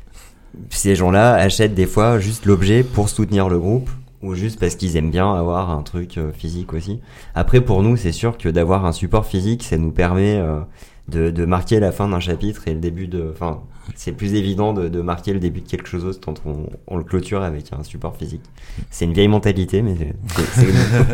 [SPEAKER 9] ces gens-là achètent des fois juste l'objet pour soutenir le groupe, ou juste parce qu'ils aiment bien avoir un truc euh, physique aussi. Après, pour nous, c'est sûr que d'avoir un support physique, ça nous permet euh, de, de marquer la fin d'un chapitre et le début de... Enfin, c'est plus évident de, de marquer le début de quelque chose quand on, on le clôture avec un support physique. C'est une vieille mentalité, mais c'est... c'est,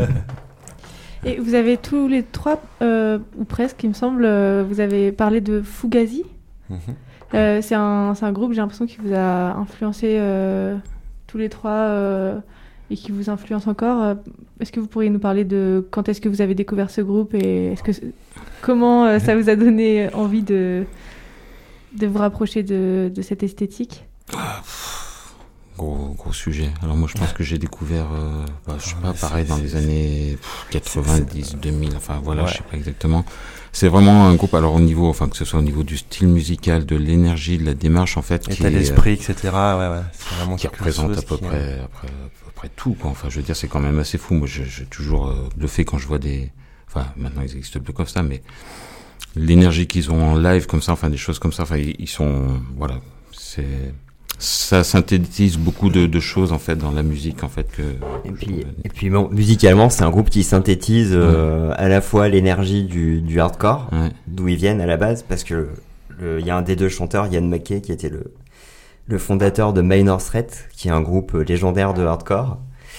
[SPEAKER 9] c'est...
[SPEAKER 7] Et vous avez tous les trois, euh, ou presque, il me semble, euh, vous avez parlé de Fugazi.
[SPEAKER 5] mhm.
[SPEAKER 7] Euh, c'est, un, c'est un groupe, j'ai l'impression, qui vous a influencé euh, tous les trois euh, et qui vous influence encore. Euh, Est-ce que vous pourriez nous parler de quand est-ce que vous avez découvert ce groupe et est-ce que, comment euh, ça vous a donné envie de, de vous rapprocher de, de cette esthétique ?
[SPEAKER 8] Gros, gros sujet. Alors moi, je pense que j'ai découvert, euh, bah, je sais pas, pareil, dans les années pff, quatre-vingt-dix, deux mille, enfin voilà,
[SPEAKER 5] Ouais.
[SPEAKER 8] je sais pas exactement. C'est vraiment un groupe, alors au niveau, enfin que ce soit au niveau du style musical, de l'énergie, de la démarche, en fait, qui,
[SPEAKER 5] État
[SPEAKER 8] est,
[SPEAKER 5] d'esprit, et cetera. Ouais, ouais. C'est vraiment
[SPEAKER 8] qui
[SPEAKER 5] quelque
[SPEAKER 8] représente
[SPEAKER 5] chose
[SPEAKER 8] à peu
[SPEAKER 5] qui,
[SPEAKER 8] près, après, à peu près tout, quoi. Enfin, je veux dire, c'est quand même assez fou. Moi, je- j'ai toujours euh, bluffé quand je vois des, enfin, maintenant ils existent plus comme ça, mais l'énergie qu'ils ont en live comme ça, enfin des choses comme ça, enfin ils, ils sont, voilà, c'est, ça synthétise beaucoup de, de choses en fait dans la musique en fait que.
[SPEAKER 9] Et puis, et puis bon, musicalement, c'est un groupe qui synthétise euh, à la fois l'énergie du, du hardcore,
[SPEAKER 8] Ouais.
[SPEAKER 9] d'où ils viennent à la base, parce que le- il y a un des deux chanteurs, Ian McKay, qui était le, le fondateur de Minor Threat, qui est un groupe légendaire de hardcore.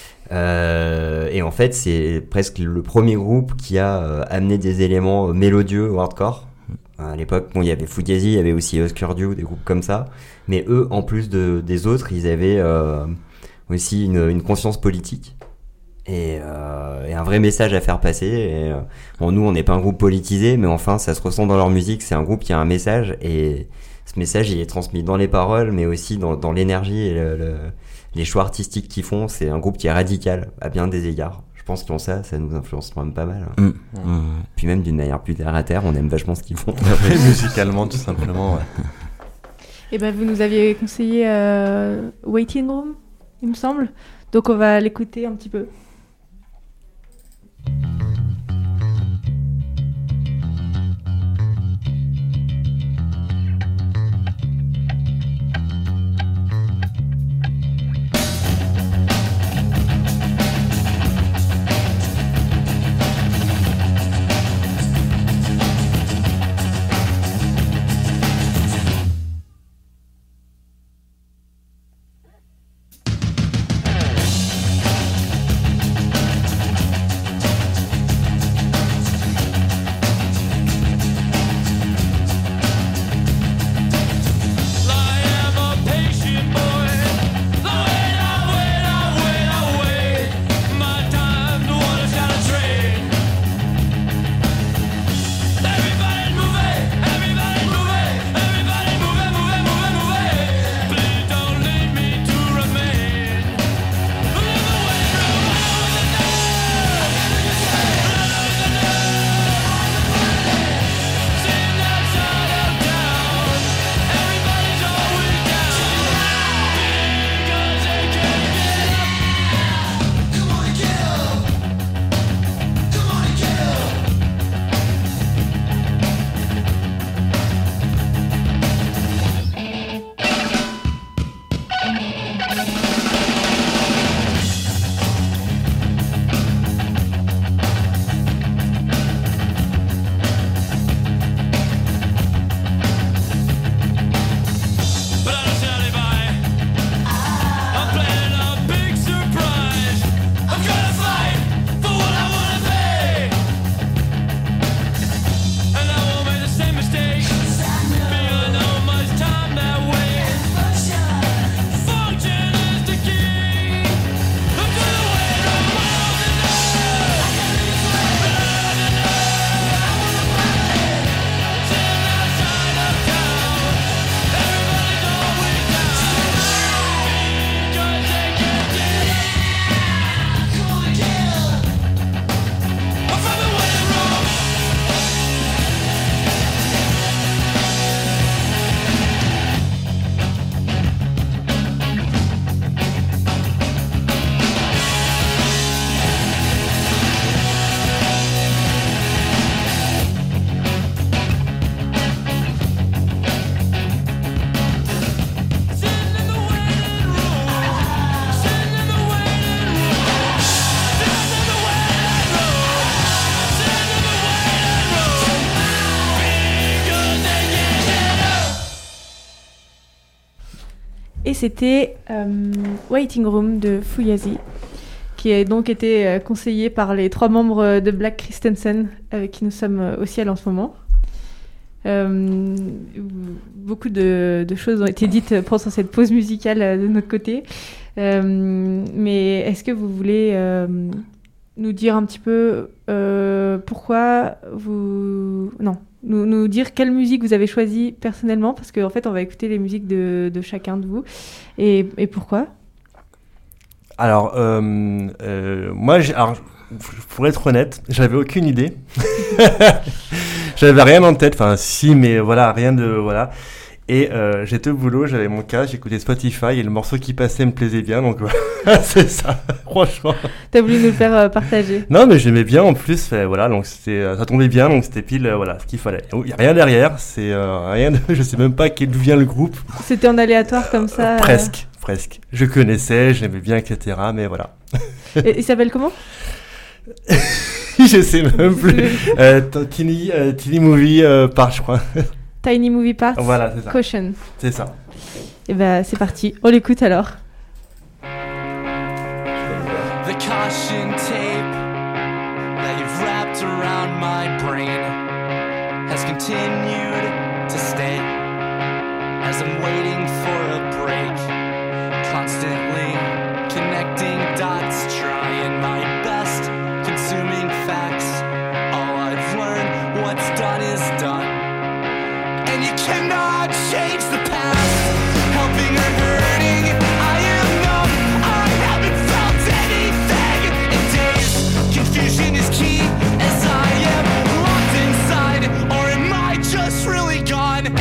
[SPEAKER 9] Euh, et en fait, c'est presque le premier groupe qui a euh, amené des éléments euh, mélodieux au hardcore. À l'époque, bon, il y avait Fugazi, il y avait aussi Husker Du, des groupes comme ça. Mais eux, en plus de, des autres, ils avaient euh, aussi une, une conscience politique et, euh, et un vrai message à faire passer. Et, euh, bon, nous, on n'est pas un groupe politisé, mais enfin, ça se ressent dans leur musique. C'est un groupe qui a un message et ce message, il est transmis dans les paroles, mais aussi dans, dans l'énergie et le, le, les choix artistiques qu'ils font. C'est un groupe qui est radical à bien des égards. Je pense qu'ils ont ça, ça nous influence quand même pas mal.
[SPEAKER 8] Mmh. Ouais.
[SPEAKER 9] Puis même d'une manière plus terre à terre, on aime vachement ce qu'ils font.
[SPEAKER 5] Après, musicalement, tout simplement. Ouais.
[SPEAKER 7] Et ben, vous nous aviez conseillé euh, Waiting Room, il me semble. Donc on va l'écouter un petit peu.
[SPEAKER 6] Thank
[SPEAKER 7] c'était euh, Waiting Room de Fugazi, qui a donc été euh, conseillé par les trois membres de Black Christensen, avec qui nous sommes euh, au ciel en ce moment. Euh, beaucoup de, de choses ont été dites pendant cette pause musicale euh, de notre côté. Euh, mais est-ce que vous voulez euh, nous dire un petit peu euh, pourquoi vous... Non, nous, nous dire quelle musique vous avez choisie personnellement, parce qu'en fait, on va écouter les musiques de, de chacun de vous. Et, et pourquoi ?
[SPEAKER 5] Alors, euh, euh, moi, j'ai, alors, pour être honnête, j'avais aucune idée. J'avais rien en tête, enfin, si, mais voilà, rien de, voilà. Et euh, j'étais au boulot, j'avais mon casque, j'écoutais Spotify et le morceau qui passait me plaisait bien, donc voilà, c'est ça, franchement.
[SPEAKER 7] T'as voulu nous le faire euh, partager ?
[SPEAKER 5] Non, mais j'aimais bien en plus, euh, voilà, donc c'était, ça tombait bien, donc c'était pile, euh, voilà, ce qu'il fallait. Il n'y a rien derrière, c'est euh, rien, de, je sais même pas d'où vient le groupe.
[SPEAKER 7] C'était en aléatoire comme ça ?
[SPEAKER 5] Euh, presque, euh... presque. Je connaissais, j'aimais bien, et cetera, mais voilà.
[SPEAKER 7] Et il s'appelle comment ?
[SPEAKER 5] Je sais même plus. euh, Tiny, euh, Tiny Movie euh, Part, je crois.
[SPEAKER 7] Tiny Movie Parts,
[SPEAKER 5] voilà, c'est ça.
[SPEAKER 7] Caution.
[SPEAKER 5] C'est ça.
[SPEAKER 7] Et ben c'est parti, on l'écoute alors.
[SPEAKER 6] The caution tape that you've wrapped around my brain has continued to stay as I'm waiting for a break, constantly connecting dots, trying my best, consuming facts. All I've learned, what's done is done. And you cannot change the past, helping or hurting. I am numb, I haven't felt anything in days. Confusion is key as I am locked inside, or am I just really gone?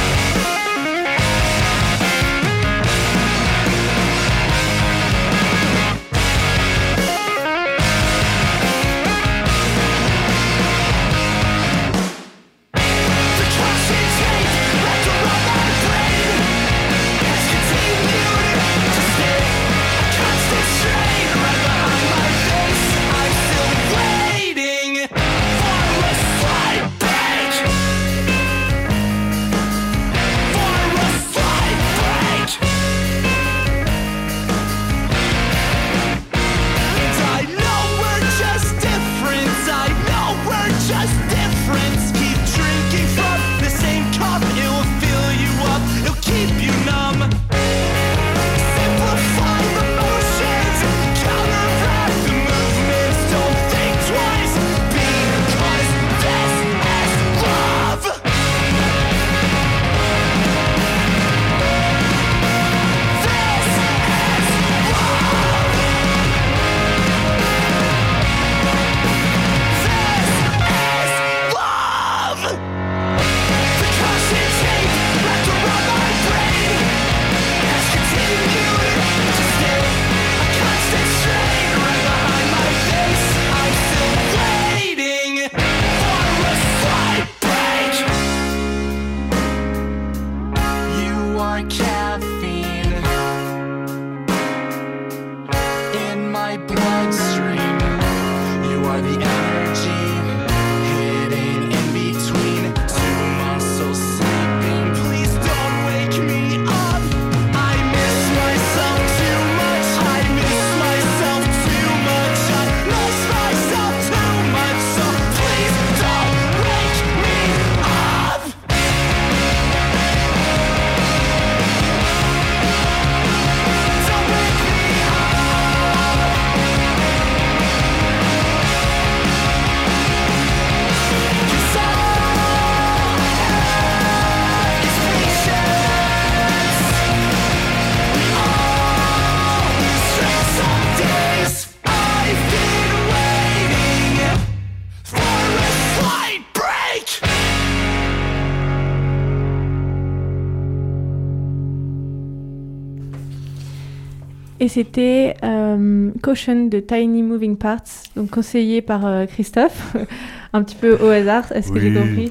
[SPEAKER 7] Et c'était euh, Caution de Tiny Moving Parts, donc conseillé par euh, Christophe, un petit peu au hasard, est-ce que
[SPEAKER 5] oui.
[SPEAKER 7] j'ai compris?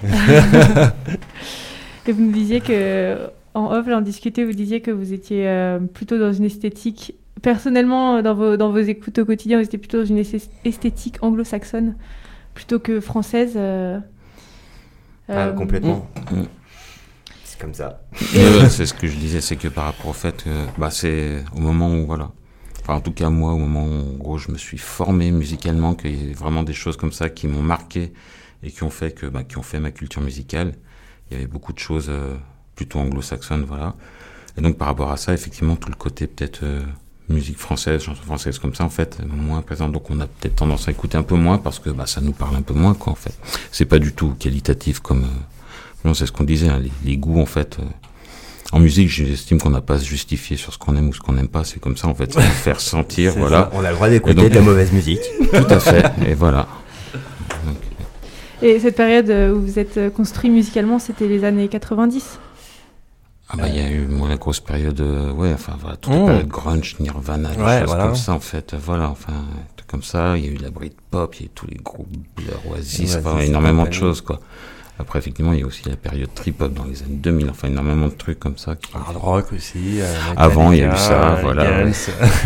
[SPEAKER 7] Et vous me disiez que, en off, là, on discutait, vous disiez que vous étiez euh, plutôt dans une esthétique, personnellement, dans vos, dans vos écoutes au quotidien, vous étiez plutôt dans une esthétique anglo-saxonne plutôt que française. Euh,
[SPEAKER 9] ah,
[SPEAKER 7] euh,
[SPEAKER 9] complètement.
[SPEAKER 8] Mmh.
[SPEAKER 9] c'est comme ça.
[SPEAKER 8] Euh, c'est ce que je disais, c'est que par rapport au fait que bah, c'est au moment où, voilà, enfin en tout cas moi, au moment où en gros, je me suis formé musicalement, qu'il y a vraiment des choses comme ça qui m'ont marqué et qui ont fait que, bah, qui ont fait ma culture musicale. Il y avait beaucoup de choses euh, plutôt anglo-saxonnes, voilà. Et donc par rapport à ça, effectivement, tout le côté peut-être euh, musique française, chanson française comme ça, en fait, moins présent. Donc on a peut-être tendance à écouter un peu moins parce que bah, ça nous parle un peu moins, quoi, en fait. C'est pas du tout qualitatif comme... Euh, non, c'est ce qu'on disait, hein, les, les goûts, en fait... Euh, en musique, j'estime qu'on n'a pas à se justifier sur ce qu'on aime ou ce qu'on n'aime pas. C'est comme ça, en fait, c'est faire sentir, voilà.
[SPEAKER 9] Ça. On a le droit d'écouter
[SPEAKER 8] donc,
[SPEAKER 9] de la mauvaise musique.
[SPEAKER 8] Tout à fait, et voilà. Donc,
[SPEAKER 7] Et cette période où vous êtes construit musicalement, c'était les années quatre-vingt-dix?
[SPEAKER 8] Ah bah il y a eu moi, la grosse période, euh, ouais, enfin voilà, toute
[SPEAKER 5] mmh.
[SPEAKER 8] la période grunge, Nirvana, des
[SPEAKER 5] ouais,
[SPEAKER 8] choses
[SPEAKER 5] voilà.
[SPEAKER 8] comme ça en fait, voilà, enfin, comme ça, il y a eu la Britpop, il y a eu tous les groupes Blur, Oasis,
[SPEAKER 5] ouais,
[SPEAKER 8] enfin, énormément de choses, quoi. Après, effectivement, il y a aussi la période trip-hop dans les années deux mille, enfin, énormément de trucs comme ça. Qui...
[SPEAKER 5] Hard rock aussi. Euh,
[SPEAKER 8] Avant, il y a eu ça, voilà. Ouais.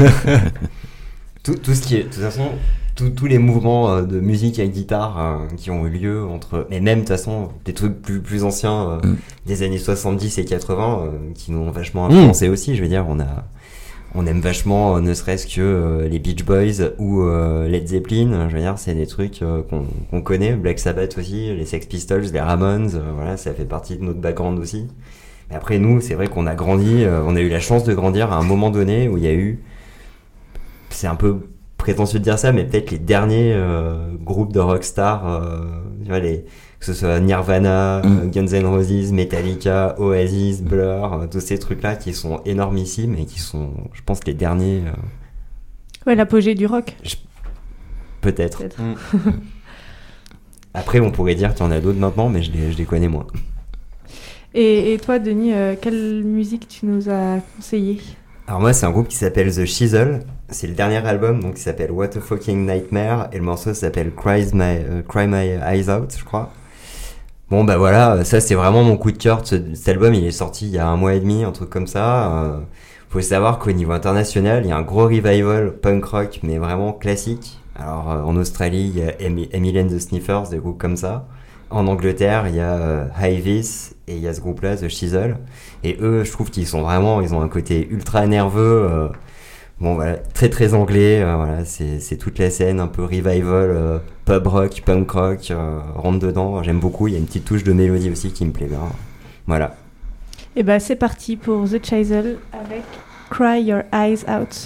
[SPEAKER 9] tout, tout ce qui est, de toute façon, tous les mouvements euh, de musique à guitare euh, qui ont eu lieu entre, mais même de toute façon des trucs plus plus anciens euh, mm. des années soixante-dix et quatre-vingts euh, qui nous ont vachement influencé mm. aussi. Je veux dire, on a on aime vachement, euh, ne serait-ce que euh, les Beach Boys ou euh, Led Zeppelin. Je veux dire, c'est des trucs euh, qu'on qu'on connaît. Black Sabbath aussi, les Sex Pistols, les Ramones. Euh, voilà, ça fait partie de notre background aussi. Mais après nous, c'est vrai qu'on a grandi, euh, on a eu la chance de grandir à un moment donné où il y a eu, c'est un peu prétentieux de dire ça, mais peut-être les derniers euh, groupes de rockstar, euh, tu vois, les, que ce soit Nirvana, mm. Guns N' Roses, Metallica, Oasis, Blur, euh, tous ces trucs-là qui sont énormissimes et qui sont, je pense, les derniers... Euh...
[SPEAKER 7] Ouais, l'apogée du rock.
[SPEAKER 9] Je... Peut-être.
[SPEAKER 7] Peut-être.
[SPEAKER 9] Mm. Après, on pourrait dire qu'il y en a d'autres maintenant, mais je les, je les connais moins.
[SPEAKER 7] Et, et toi, Denis, euh, quelle musique tu nous as conseillé ?
[SPEAKER 9] Alors moi, c'est un groupe qui s'appelle The Chisel. C'est le dernier album, donc qui s'appelle What a Fucking Nightmare, et le morceau s'appelle Cry My, uh, Cry My Eyes Out, je crois. Bon bah voilà, ça c'est vraiment mon coup de cœur. Ce, cet album, il est sorti il y a un mois et demi, un truc comme ça. Euh, faut savoir qu'au niveau international, il y a un gros revival punk rock, mais vraiment classique. Alors euh, en Australie, il y a Emily and the Sniffers, des groupes comme ça. En Angleterre, il y a euh, Hivis et il y a ce groupe-là, The Chisel. Et eux, je trouve qu'ils sont vraiment, ils ont un côté ultra nerveux. Euh, bon voilà, très très anglais. Euh, voilà, c'est c'est toute la scène un peu revival, euh, pub rock, punk rock, euh, rentre dedans. J'aime beaucoup. Il y a une petite touche de mélodie aussi qui me plaît bien. Voilà.
[SPEAKER 7] Et bah c'est parti pour The Chisel avec Cry Your Eyes Out.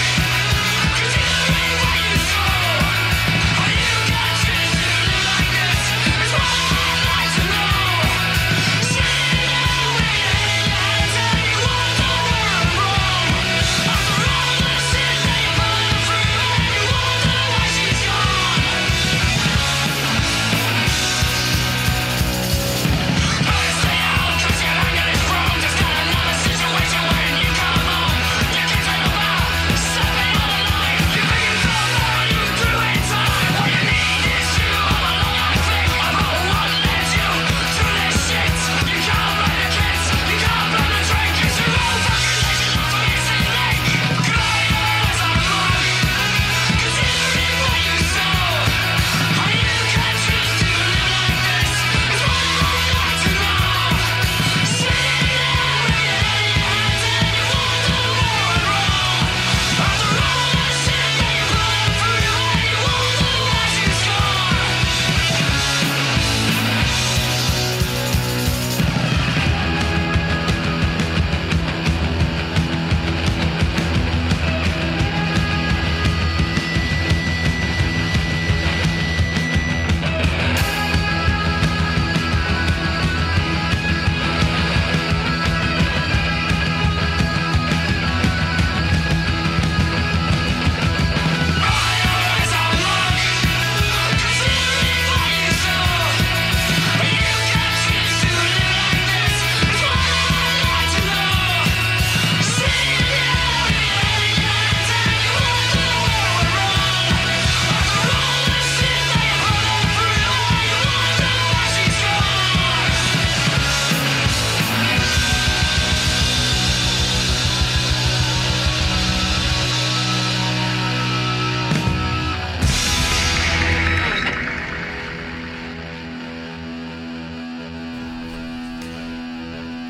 [SPEAKER 10] Yeah.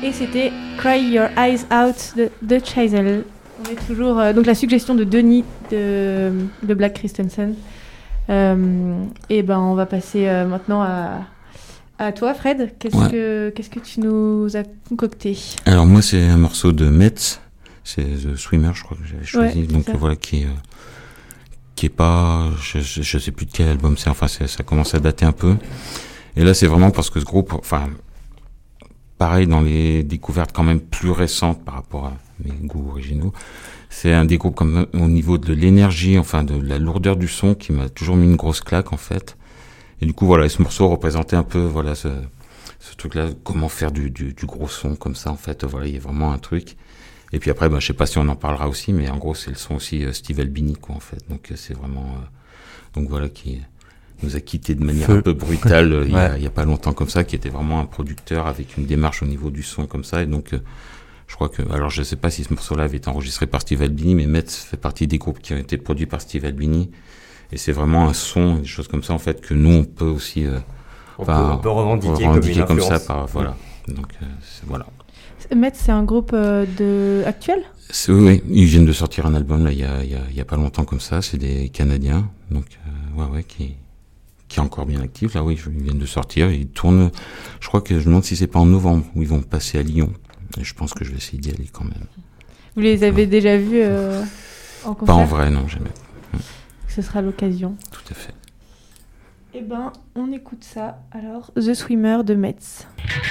[SPEAKER 7] Et c'était Cry Your Eyes Out de, de Chisel. On est toujours. Euh, donc la suggestion de Denis de, de Black Christensen. Euh, et ben on va passer euh, maintenant à, à toi, Fred. Qu'est-ce,
[SPEAKER 8] ouais.
[SPEAKER 7] que, qu'est-ce que tu nous as concocté ?
[SPEAKER 8] Alors moi, c'est un morceau de Metz. C'est The Swimmer, je crois que j'avais choisi.
[SPEAKER 7] Ouais,
[SPEAKER 8] donc
[SPEAKER 7] ça.
[SPEAKER 8] voilà, qui, euh, qui est pas. Je, je, je sais plus de quel album c'est. Enfin, c'est, ça commence à dater un peu. Et là, c'est vraiment parce que ce groupe. Enfin. Pareil, dans les découvertes quand même plus récentes par rapport à mes goûts originaux, c'est un des groupes comme au niveau de l'énergie, enfin de la lourdeur du son, qui m'a toujours mis une grosse claque en fait. Et du coup voilà, ce morceau représentait un peu voilà ce, ce truc-là, comment faire du, du, du gros son comme ça en fait. Voilà, il y a vraiment un truc. Et puis après, ben je sais pas si on en parlera aussi, mais en gros c'est le son aussi euh, Steve Albini quoi en fait. Donc euh, c'est vraiment euh, donc voilà qui nous a quitté de manière
[SPEAKER 5] Feu.
[SPEAKER 8] un peu brutale euh, il,
[SPEAKER 5] ouais.
[SPEAKER 8] y a, il y a pas longtemps comme ça, qui était vraiment un producteur avec une démarche au niveau du son comme ça. Et donc euh, je crois que, alors je sais pas si ce morceau-là avait été enregistré par Steve Albini, mais Metz fait partie des groupes qui ont été produits par Steve Albini, et c'est vraiment un son, des choses comme ça en fait que nous on peut aussi euh,
[SPEAKER 9] on,
[SPEAKER 8] enfin,
[SPEAKER 9] peut, on peut revendiquer,
[SPEAKER 8] revendiquer
[SPEAKER 9] comme, une
[SPEAKER 8] comme ça
[SPEAKER 9] influence.
[SPEAKER 8] par, voilà. Donc euh, c'est, voilà.
[SPEAKER 7] Metz, c'est un groupe euh, de actuel ?
[SPEAKER 8] C'est, oui, ils viennent de sortir un album là il y a, il y a, il y a pas longtemps comme ça. C'est des Canadiens, donc euh, ouais ouais qui qui est encore bien actif. Là oui, ils viennent de sortir. Ils tournent. Je crois que je me demande si c'est pas en novembre où ils vont passer à Lyon. Et je pense que je vais essayer d'y aller quand même.
[SPEAKER 7] Vous les avez ouais. déjà vus euh, en concert ?
[SPEAKER 8] Pas en vrai, non, jamais.
[SPEAKER 7] Ce sera l'occasion.
[SPEAKER 8] Tout à fait.
[SPEAKER 7] Eh ben, on écoute ça. Alors, The Swimmer de Metz.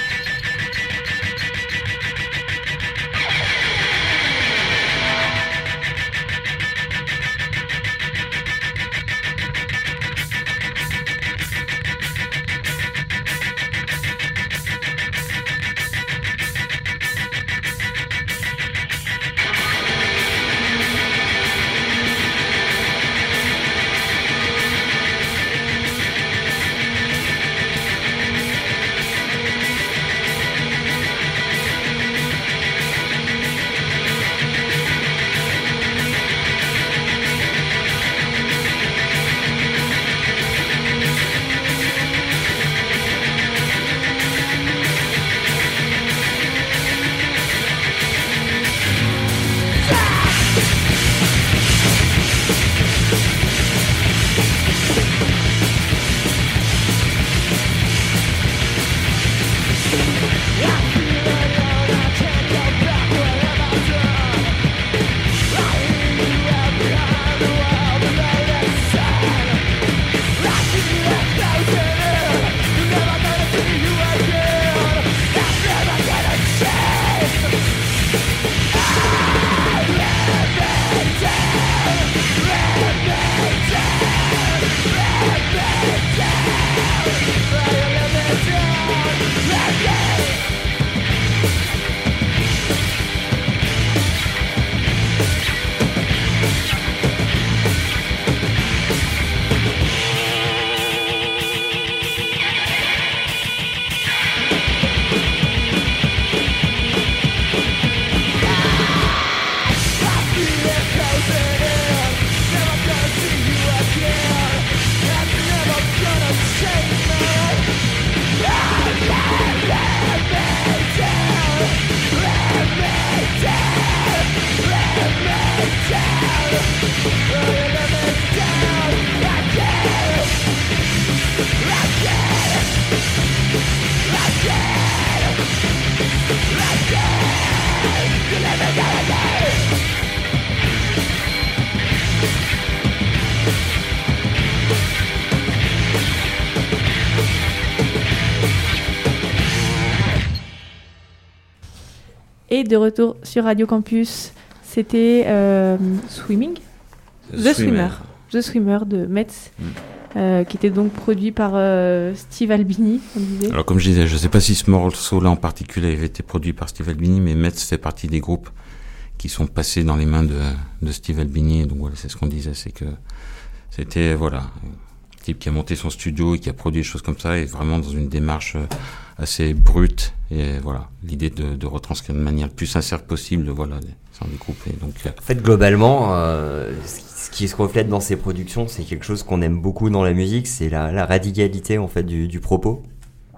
[SPEAKER 7] Et de retour sur Radio Campus, c'était euh, Swimming The, The Swimmer. The Swimmer de Metz, mm. euh, qui était donc produit par euh, Steve Albini, on disait.
[SPEAKER 8] Alors comme je disais, je ne sais pas si ce morceau-là en particulier avait été produit par Steve Albini, mais Metz fait partie des groupes qui sont passés dans les mains de, de Steve Albini. Donc voilà, c'est ce qu'on disait, c'est que c'était voilà, un type qui a monté son studio et qui a produit des choses comme ça, et vraiment dans une démarche assez brute. Et voilà, l'idée de, de retranscrire de manière le plus sincère possible, voilà, sans découper. Donc,
[SPEAKER 9] en fait, globalement, euh, ce qui se reflète dans ces productions, c'est quelque chose qu'on aime beaucoup dans la musique, c'est la, la radicalité en fait du, du propos.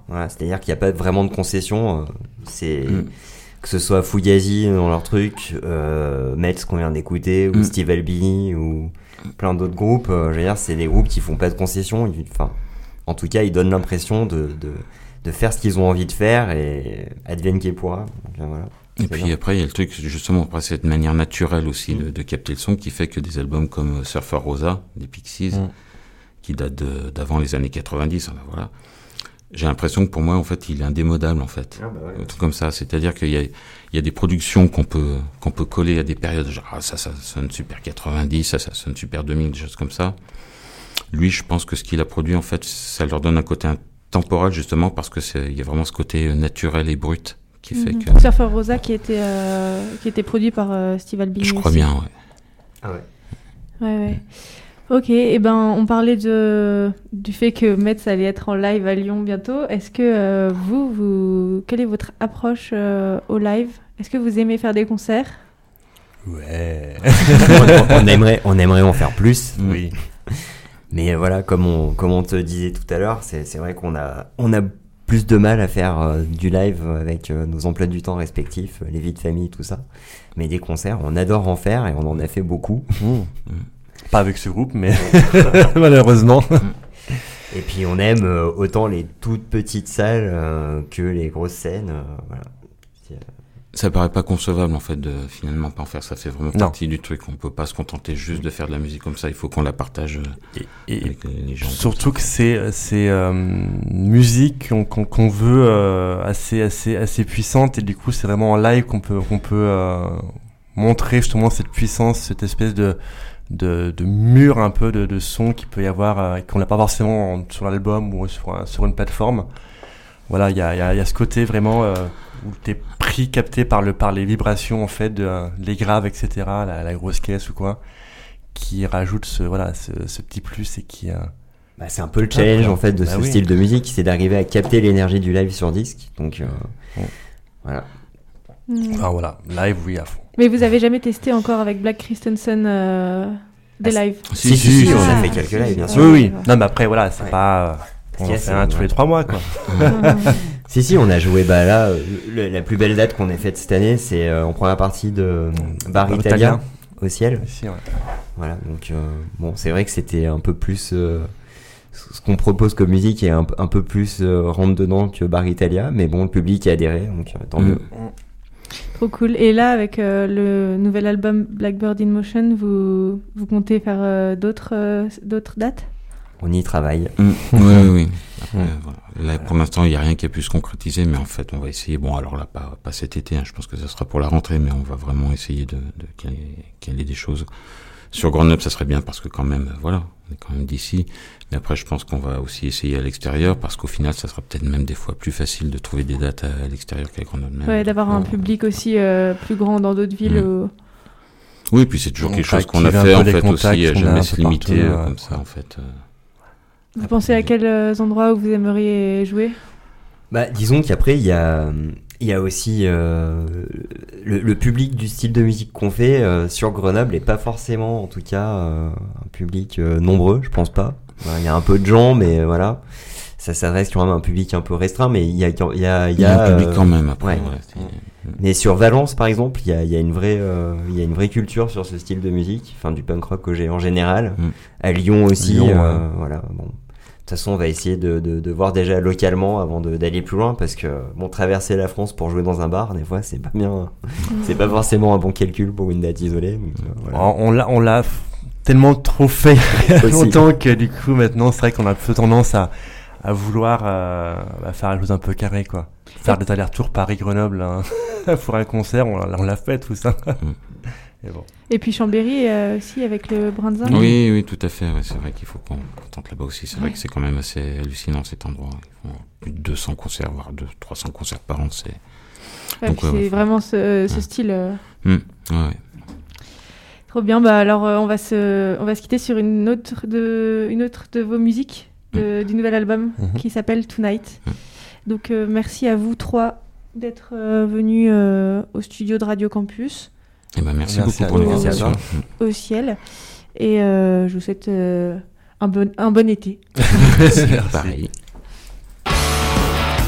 [SPEAKER 9] Voilà, c'est-à-dire qu'il n'y a pas vraiment de concession. euh, c'est
[SPEAKER 8] Mm.
[SPEAKER 9] que ce soit Fugazi dans leur truc, euh, Metz qu'on vient d'écouter, ou
[SPEAKER 8] Mm.
[SPEAKER 9] Steve Albini, ou plein d'autres groupes. euh, je veux dire, c'est des groupes qui font pas de concession. Ils- Enfin, en tout cas, ils donnent l'impression de, de de faire ce qu'ils ont envie de faire et advienne qu'il pourra. Donc, là, voilà.
[SPEAKER 8] Et
[SPEAKER 9] C'est
[SPEAKER 8] puis
[SPEAKER 9] bien.
[SPEAKER 8] après, il y a le truc, justement, après cette manière naturelle aussi de, de capter le son qui fait que des albums comme euh, Surfer Rosa, des Pixies,
[SPEAKER 5] Mm.
[SPEAKER 8] qui datent de- d'avant les années quatre-vingt-dix, hein, voilà. J'ai l'impression que pour moi, en fait, il est indémodable, en fait.
[SPEAKER 9] Ah, bah ouais.
[SPEAKER 8] Un truc comme ça. C'est-à-dire qu'il y a, il y a des productions qu'on peut, qu'on peut coller à des périodes, genre, ah, ça, ça sonne super quatre-vingt-dix, ça, ça sonne super deux mille, des choses comme ça. Lui, je pense que ce qu'il a produit, en fait, ça leur donne un côté temporel, justement, parce que c'est, il y a vraiment ce côté naturel et brut qui fait
[SPEAKER 7] Mhm.
[SPEAKER 8] que,
[SPEAKER 7] Surfer Rosa qui était, euh, qui était produit par euh, Steve Albini.
[SPEAKER 8] je crois
[SPEAKER 7] aussi.
[SPEAKER 8] bien, ouais.
[SPEAKER 9] Ah ouais.
[SPEAKER 7] Ouais, ouais. Ok, et ben on parlait de, du fait que Metz allait être en live à Lyon bientôt. Est-ce que euh, vous, vous, quelle est votre approche euh, au live? Est-ce que vous aimez faire des concerts?
[SPEAKER 5] Ouais.
[SPEAKER 9] on, on aimerait, on aimerait en faire plus.
[SPEAKER 5] Oui.
[SPEAKER 9] Mais voilà, comme on, comme on te disait tout à l'heure, c'est, c'est vrai qu'on a, on a plus de mal à faire euh, du live avec euh, nos emplois du temps respectifs, euh, les vies de famille, tout ça. Mais des concerts, on adore en faire et on en a fait beaucoup.
[SPEAKER 5] Mmh. Pas avec ce groupe, mais malheureusement.
[SPEAKER 9] Et puis on aime euh, autant les toutes petites salles euh, que les grosses scènes. euh, voilà. C'est, euh,
[SPEAKER 8] Ça paraît pas concevable, en fait, de finalement pas en faire. Ça fait vraiment
[SPEAKER 5] Non.
[SPEAKER 8] partie du truc. On peut pas se contenter juste de faire de la musique comme ça. Il faut qu'on la partage euh,
[SPEAKER 5] Et, et
[SPEAKER 8] avec les gens.
[SPEAKER 5] surtout que c'est c'est euh, une musique qu'on qu'on, qu'on veut euh, assez assez assez puissante et du coup c'est vraiment en live qu'on peut qu'on peut euh, montrer justement cette puissance, cette espèce de de, de mur un peu de, de son qu'il peut y avoir euh, qu'on n'a pas forcément en- sur l'album ou sur un- sur une plateforme. Voilà, il y a il y a il y a ce côté vraiment euh, où t'es pris, capté par le par les vibrations en fait de euh, les graves, et cetera, la, la grosse caisse ou quoi, qui rajoute ce voilà ce, ce petit plus et qui euh,
[SPEAKER 9] bah, c'est un peu le challenge
[SPEAKER 5] Ah,
[SPEAKER 9] en fait de
[SPEAKER 5] bah
[SPEAKER 9] ce
[SPEAKER 5] oui.
[SPEAKER 9] style de musique, c'est d'arriver à capter l'énergie du live sur disque. Donc euh,
[SPEAKER 5] Ouais.
[SPEAKER 9] voilà.
[SPEAKER 7] Hmm.
[SPEAKER 5] enfin voilà, live oui à fond.
[SPEAKER 7] Mais vous avez jamais testé encore avec Black Christensen euh, des
[SPEAKER 9] Ah,
[SPEAKER 7] lives?
[SPEAKER 9] Si, si, si, on a
[SPEAKER 7] Ah,
[SPEAKER 9] fait quelques lives, bien
[SPEAKER 7] si.
[SPEAKER 9] sûr.
[SPEAKER 5] Oui,
[SPEAKER 7] Ouais,
[SPEAKER 5] oui.
[SPEAKER 7] ouais.
[SPEAKER 5] Non, mais après, voilà, c'est
[SPEAKER 9] Ouais.
[SPEAKER 5] pas. euh, on
[SPEAKER 9] qu'il y
[SPEAKER 5] en
[SPEAKER 9] a,
[SPEAKER 5] fait
[SPEAKER 9] c'est-
[SPEAKER 5] un tous
[SPEAKER 9] ouais.
[SPEAKER 5] les trois mois, quoi.
[SPEAKER 9] Si, si, on a joué, bah là, euh, le- la plus belle date qu'on ait faite cette année, c'est euh, en première partie de Bar
[SPEAKER 5] Bar
[SPEAKER 9] Italia,
[SPEAKER 5] Italia.
[SPEAKER 9] au ciel.
[SPEAKER 5] Ici, ouais.
[SPEAKER 9] Voilà, donc euh, bon, c'est vrai que c'était un peu plus. euh, ce qu'on propose comme musique est un, un peu plus euh, rentre dedans que Bar Italia, mais bon, le public a adhéré, donc euh, tant
[SPEAKER 8] Mm.
[SPEAKER 9] mieux.
[SPEAKER 7] Trop cool. Et là, avec euh, le nouvel album Blackbird in Motion, vous, vous comptez faire euh, d'autres, euh, d'autres dates?
[SPEAKER 9] On y travaille.
[SPEAKER 8] Mm. Oui, oui, oui. Après,
[SPEAKER 5] Mm.
[SPEAKER 8] voilà. Là, pour l'instant, il n'y a rien qui a pu se concrétiser, mais en fait, on va essayer. Bon, alors là, pas, pas cet été, hein, je pense que ça sera pour la rentrée, mais on va vraiment essayer de, de caler, caler des choses. Sur Grenoble, ça serait bien parce que quand même, voilà, on est quand même d'ici. Mais après, je pense qu'on va aussi essayer à l'extérieur parce qu'au final, ça sera peut-être même des fois plus facile de trouver des dates à, à l'extérieur qu'à Grenoble même.
[SPEAKER 7] Ouais, d'avoir un
[SPEAKER 8] Donc,
[SPEAKER 7] public aussi euh, plus grand dans d'autres villes.
[SPEAKER 8] Mm.
[SPEAKER 7] où-
[SPEAKER 8] Oui, puis c'est toujours
[SPEAKER 5] On
[SPEAKER 8] quelque chose qu'on a
[SPEAKER 5] active un
[SPEAKER 8] fait
[SPEAKER 5] peu
[SPEAKER 8] en
[SPEAKER 5] les
[SPEAKER 8] fait
[SPEAKER 5] contacts
[SPEAKER 8] aussi, à
[SPEAKER 5] qu'on a
[SPEAKER 8] jamais
[SPEAKER 5] un
[SPEAKER 8] se
[SPEAKER 5] peu
[SPEAKER 8] limiter
[SPEAKER 5] partout,
[SPEAKER 8] euh,
[SPEAKER 5] ouais.
[SPEAKER 8] comme ça en fait. euh.
[SPEAKER 7] Vous pensez à quels euh, endroits où vous aimeriez jouer?
[SPEAKER 9] Bah, disons qu'après, il y a, il y a aussi euh, le, le public du style de musique qu'on fait euh, sur Grenoble est pas forcément, en tout cas, euh, un public euh, nombreux, je pense pas. Voilà, il y a un peu de gens, mais euh, voilà, ça s'adresse quand même à un public un peu restreint, mais il y a, il y a, il
[SPEAKER 8] Il y a un public
[SPEAKER 9] euh,
[SPEAKER 8] quand même après.
[SPEAKER 9] ouais.
[SPEAKER 8] ouais, c'est-
[SPEAKER 9] Mais sur Valence, par exemple, il y a, il y a une vraie, euh, il y a une vraie culture sur ce style de musique, enfin du punk rock au- en général.
[SPEAKER 8] Mm.
[SPEAKER 9] À Lyon aussi,
[SPEAKER 5] Lyon,
[SPEAKER 9] euh,
[SPEAKER 5] ouais.
[SPEAKER 9] voilà. Bon, de toute façon, on va essayer de, de, de voir déjà localement avant de, d'aller plus loin, parce que bon, traverser la France pour jouer dans un bar, des fois, c'est pas bien, c'est pas forcément un bon calcul pour une date isolée. Donc, euh, voilà.
[SPEAKER 5] On, on l'a, on l'a f- tellement trop fait il y a
[SPEAKER 9] Aussi.
[SPEAKER 5] longtemps que du coup, maintenant, c'est vrai qu'on a un peu tendance à, à vouloir euh, bah, faire quelque chose un peu carré, quoi. Faire des allers-retours Paris-Grenoble hein, pour un concert, on, l'a- on l'a fait tout ça. Et bon.
[SPEAKER 7] Et puis Chambéry euh, aussi avec le Brinzin.
[SPEAKER 8] Oui, oui, tout à fait. Ouais, c'est vrai qu'il faut qu'on qu'on tente là-bas aussi. C'est vrai que c'est quand même assez hallucinant cet endroit. Ils font plus de deux cents concerts, voire deux, trois cents concerts par an. C'est.
[SPEAKER 7] Ouais,
[SPEAKER 8] Donc,
[SPEAKER 7] puis
[SPEAKER 8] ouais,
[SPEAKER 7] c'est
[SPEAKER 8] ouais.
[SPEAKER 7] vraiment ce, ce
[SPEAKER 8] Ouais.
[SPEAKER 7] style. euh,
[SPEAKER 8] Hmm, ouais, ouais.
[SPEAKER 7] Trop bien. Bah alors euh, on va se, on va se quitter sur une autre de, une autre de vos musiques de- du nouvel album
[SPEAKER 5] Mhm.
[SPEAKER 7] qui s'appelle Tonight.
[SPEAKER 8] Mhm.
[SPEAKER 7] Donc euh, merci à vous trois d'être euh, venus euh, au studio de Radio Campus
[SPEAKER 8] Eh ben, merci,
[SPEAKER 5] Merci
[SPEAKER 8] beaucoup
[SPEAKER 5] à
[SPEAKER 8] pour
[SPEAKER 5] toi.
[SPEAKER 8] l'invitation.
[SPEAKER 5] Merci à
[SPEAKER 8] Hmm.
[SPEAKER 7] au ciel et euh, je vous souhaite euh, un bon, un bon été.
[SPEAKER 5] Merci.
[SPEAKER 8] Pareil.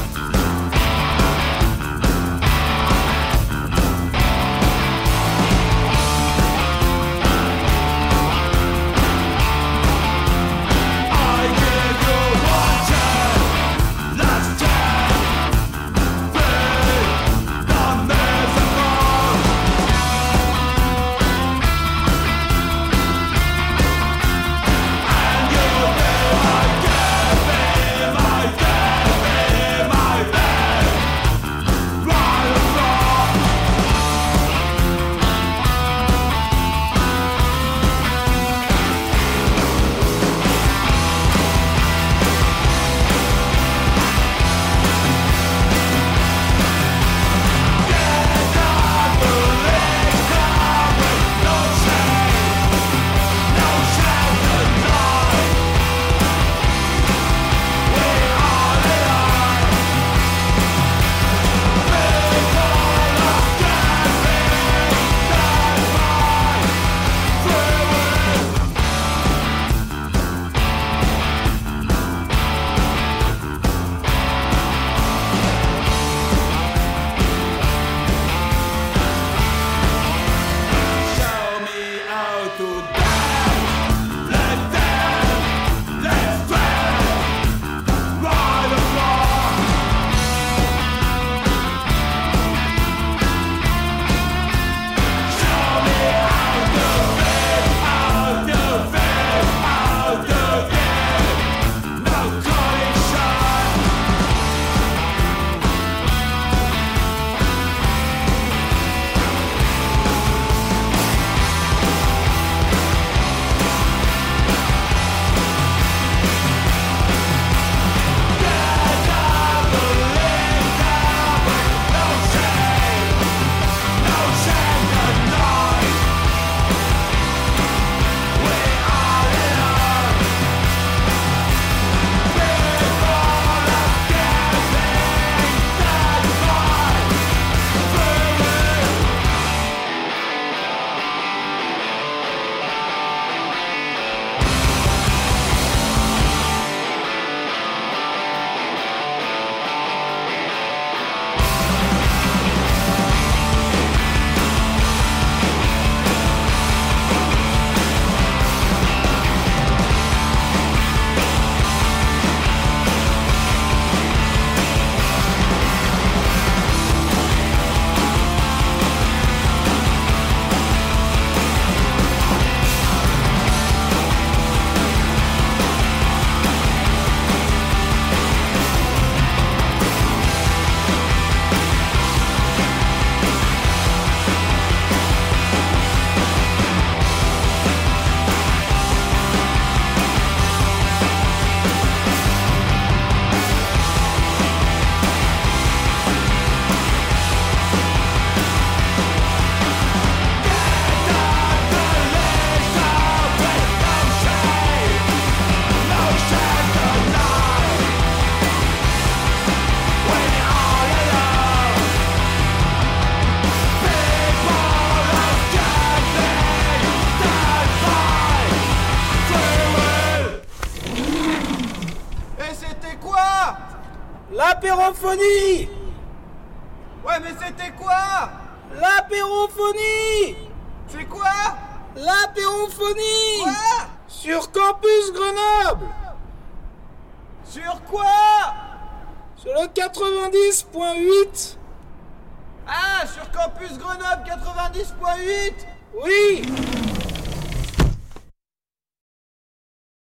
[SPEAKER 10] l'apérophonie.
[SPEAKER 11] Ouais, mais c'était quoi?
[SPEAKER 10] L'apérophonie.
[SPEAKER 11] C'est quoi?
[SPEAKER 10] L'apérophonie.
[SPEAKER 11] Quoi?
[SPEAKER 10] Sur Campus Grenoble.
[SPEAKER 11] Sur quoi?
[SPEAKER 10] Sur le quatre-vingt-dix point huit.
[SPEAKER 11] Ah, sur Campus Grenoble quatre-vingt-dix point huit.
[SPEAKER 10] Oui.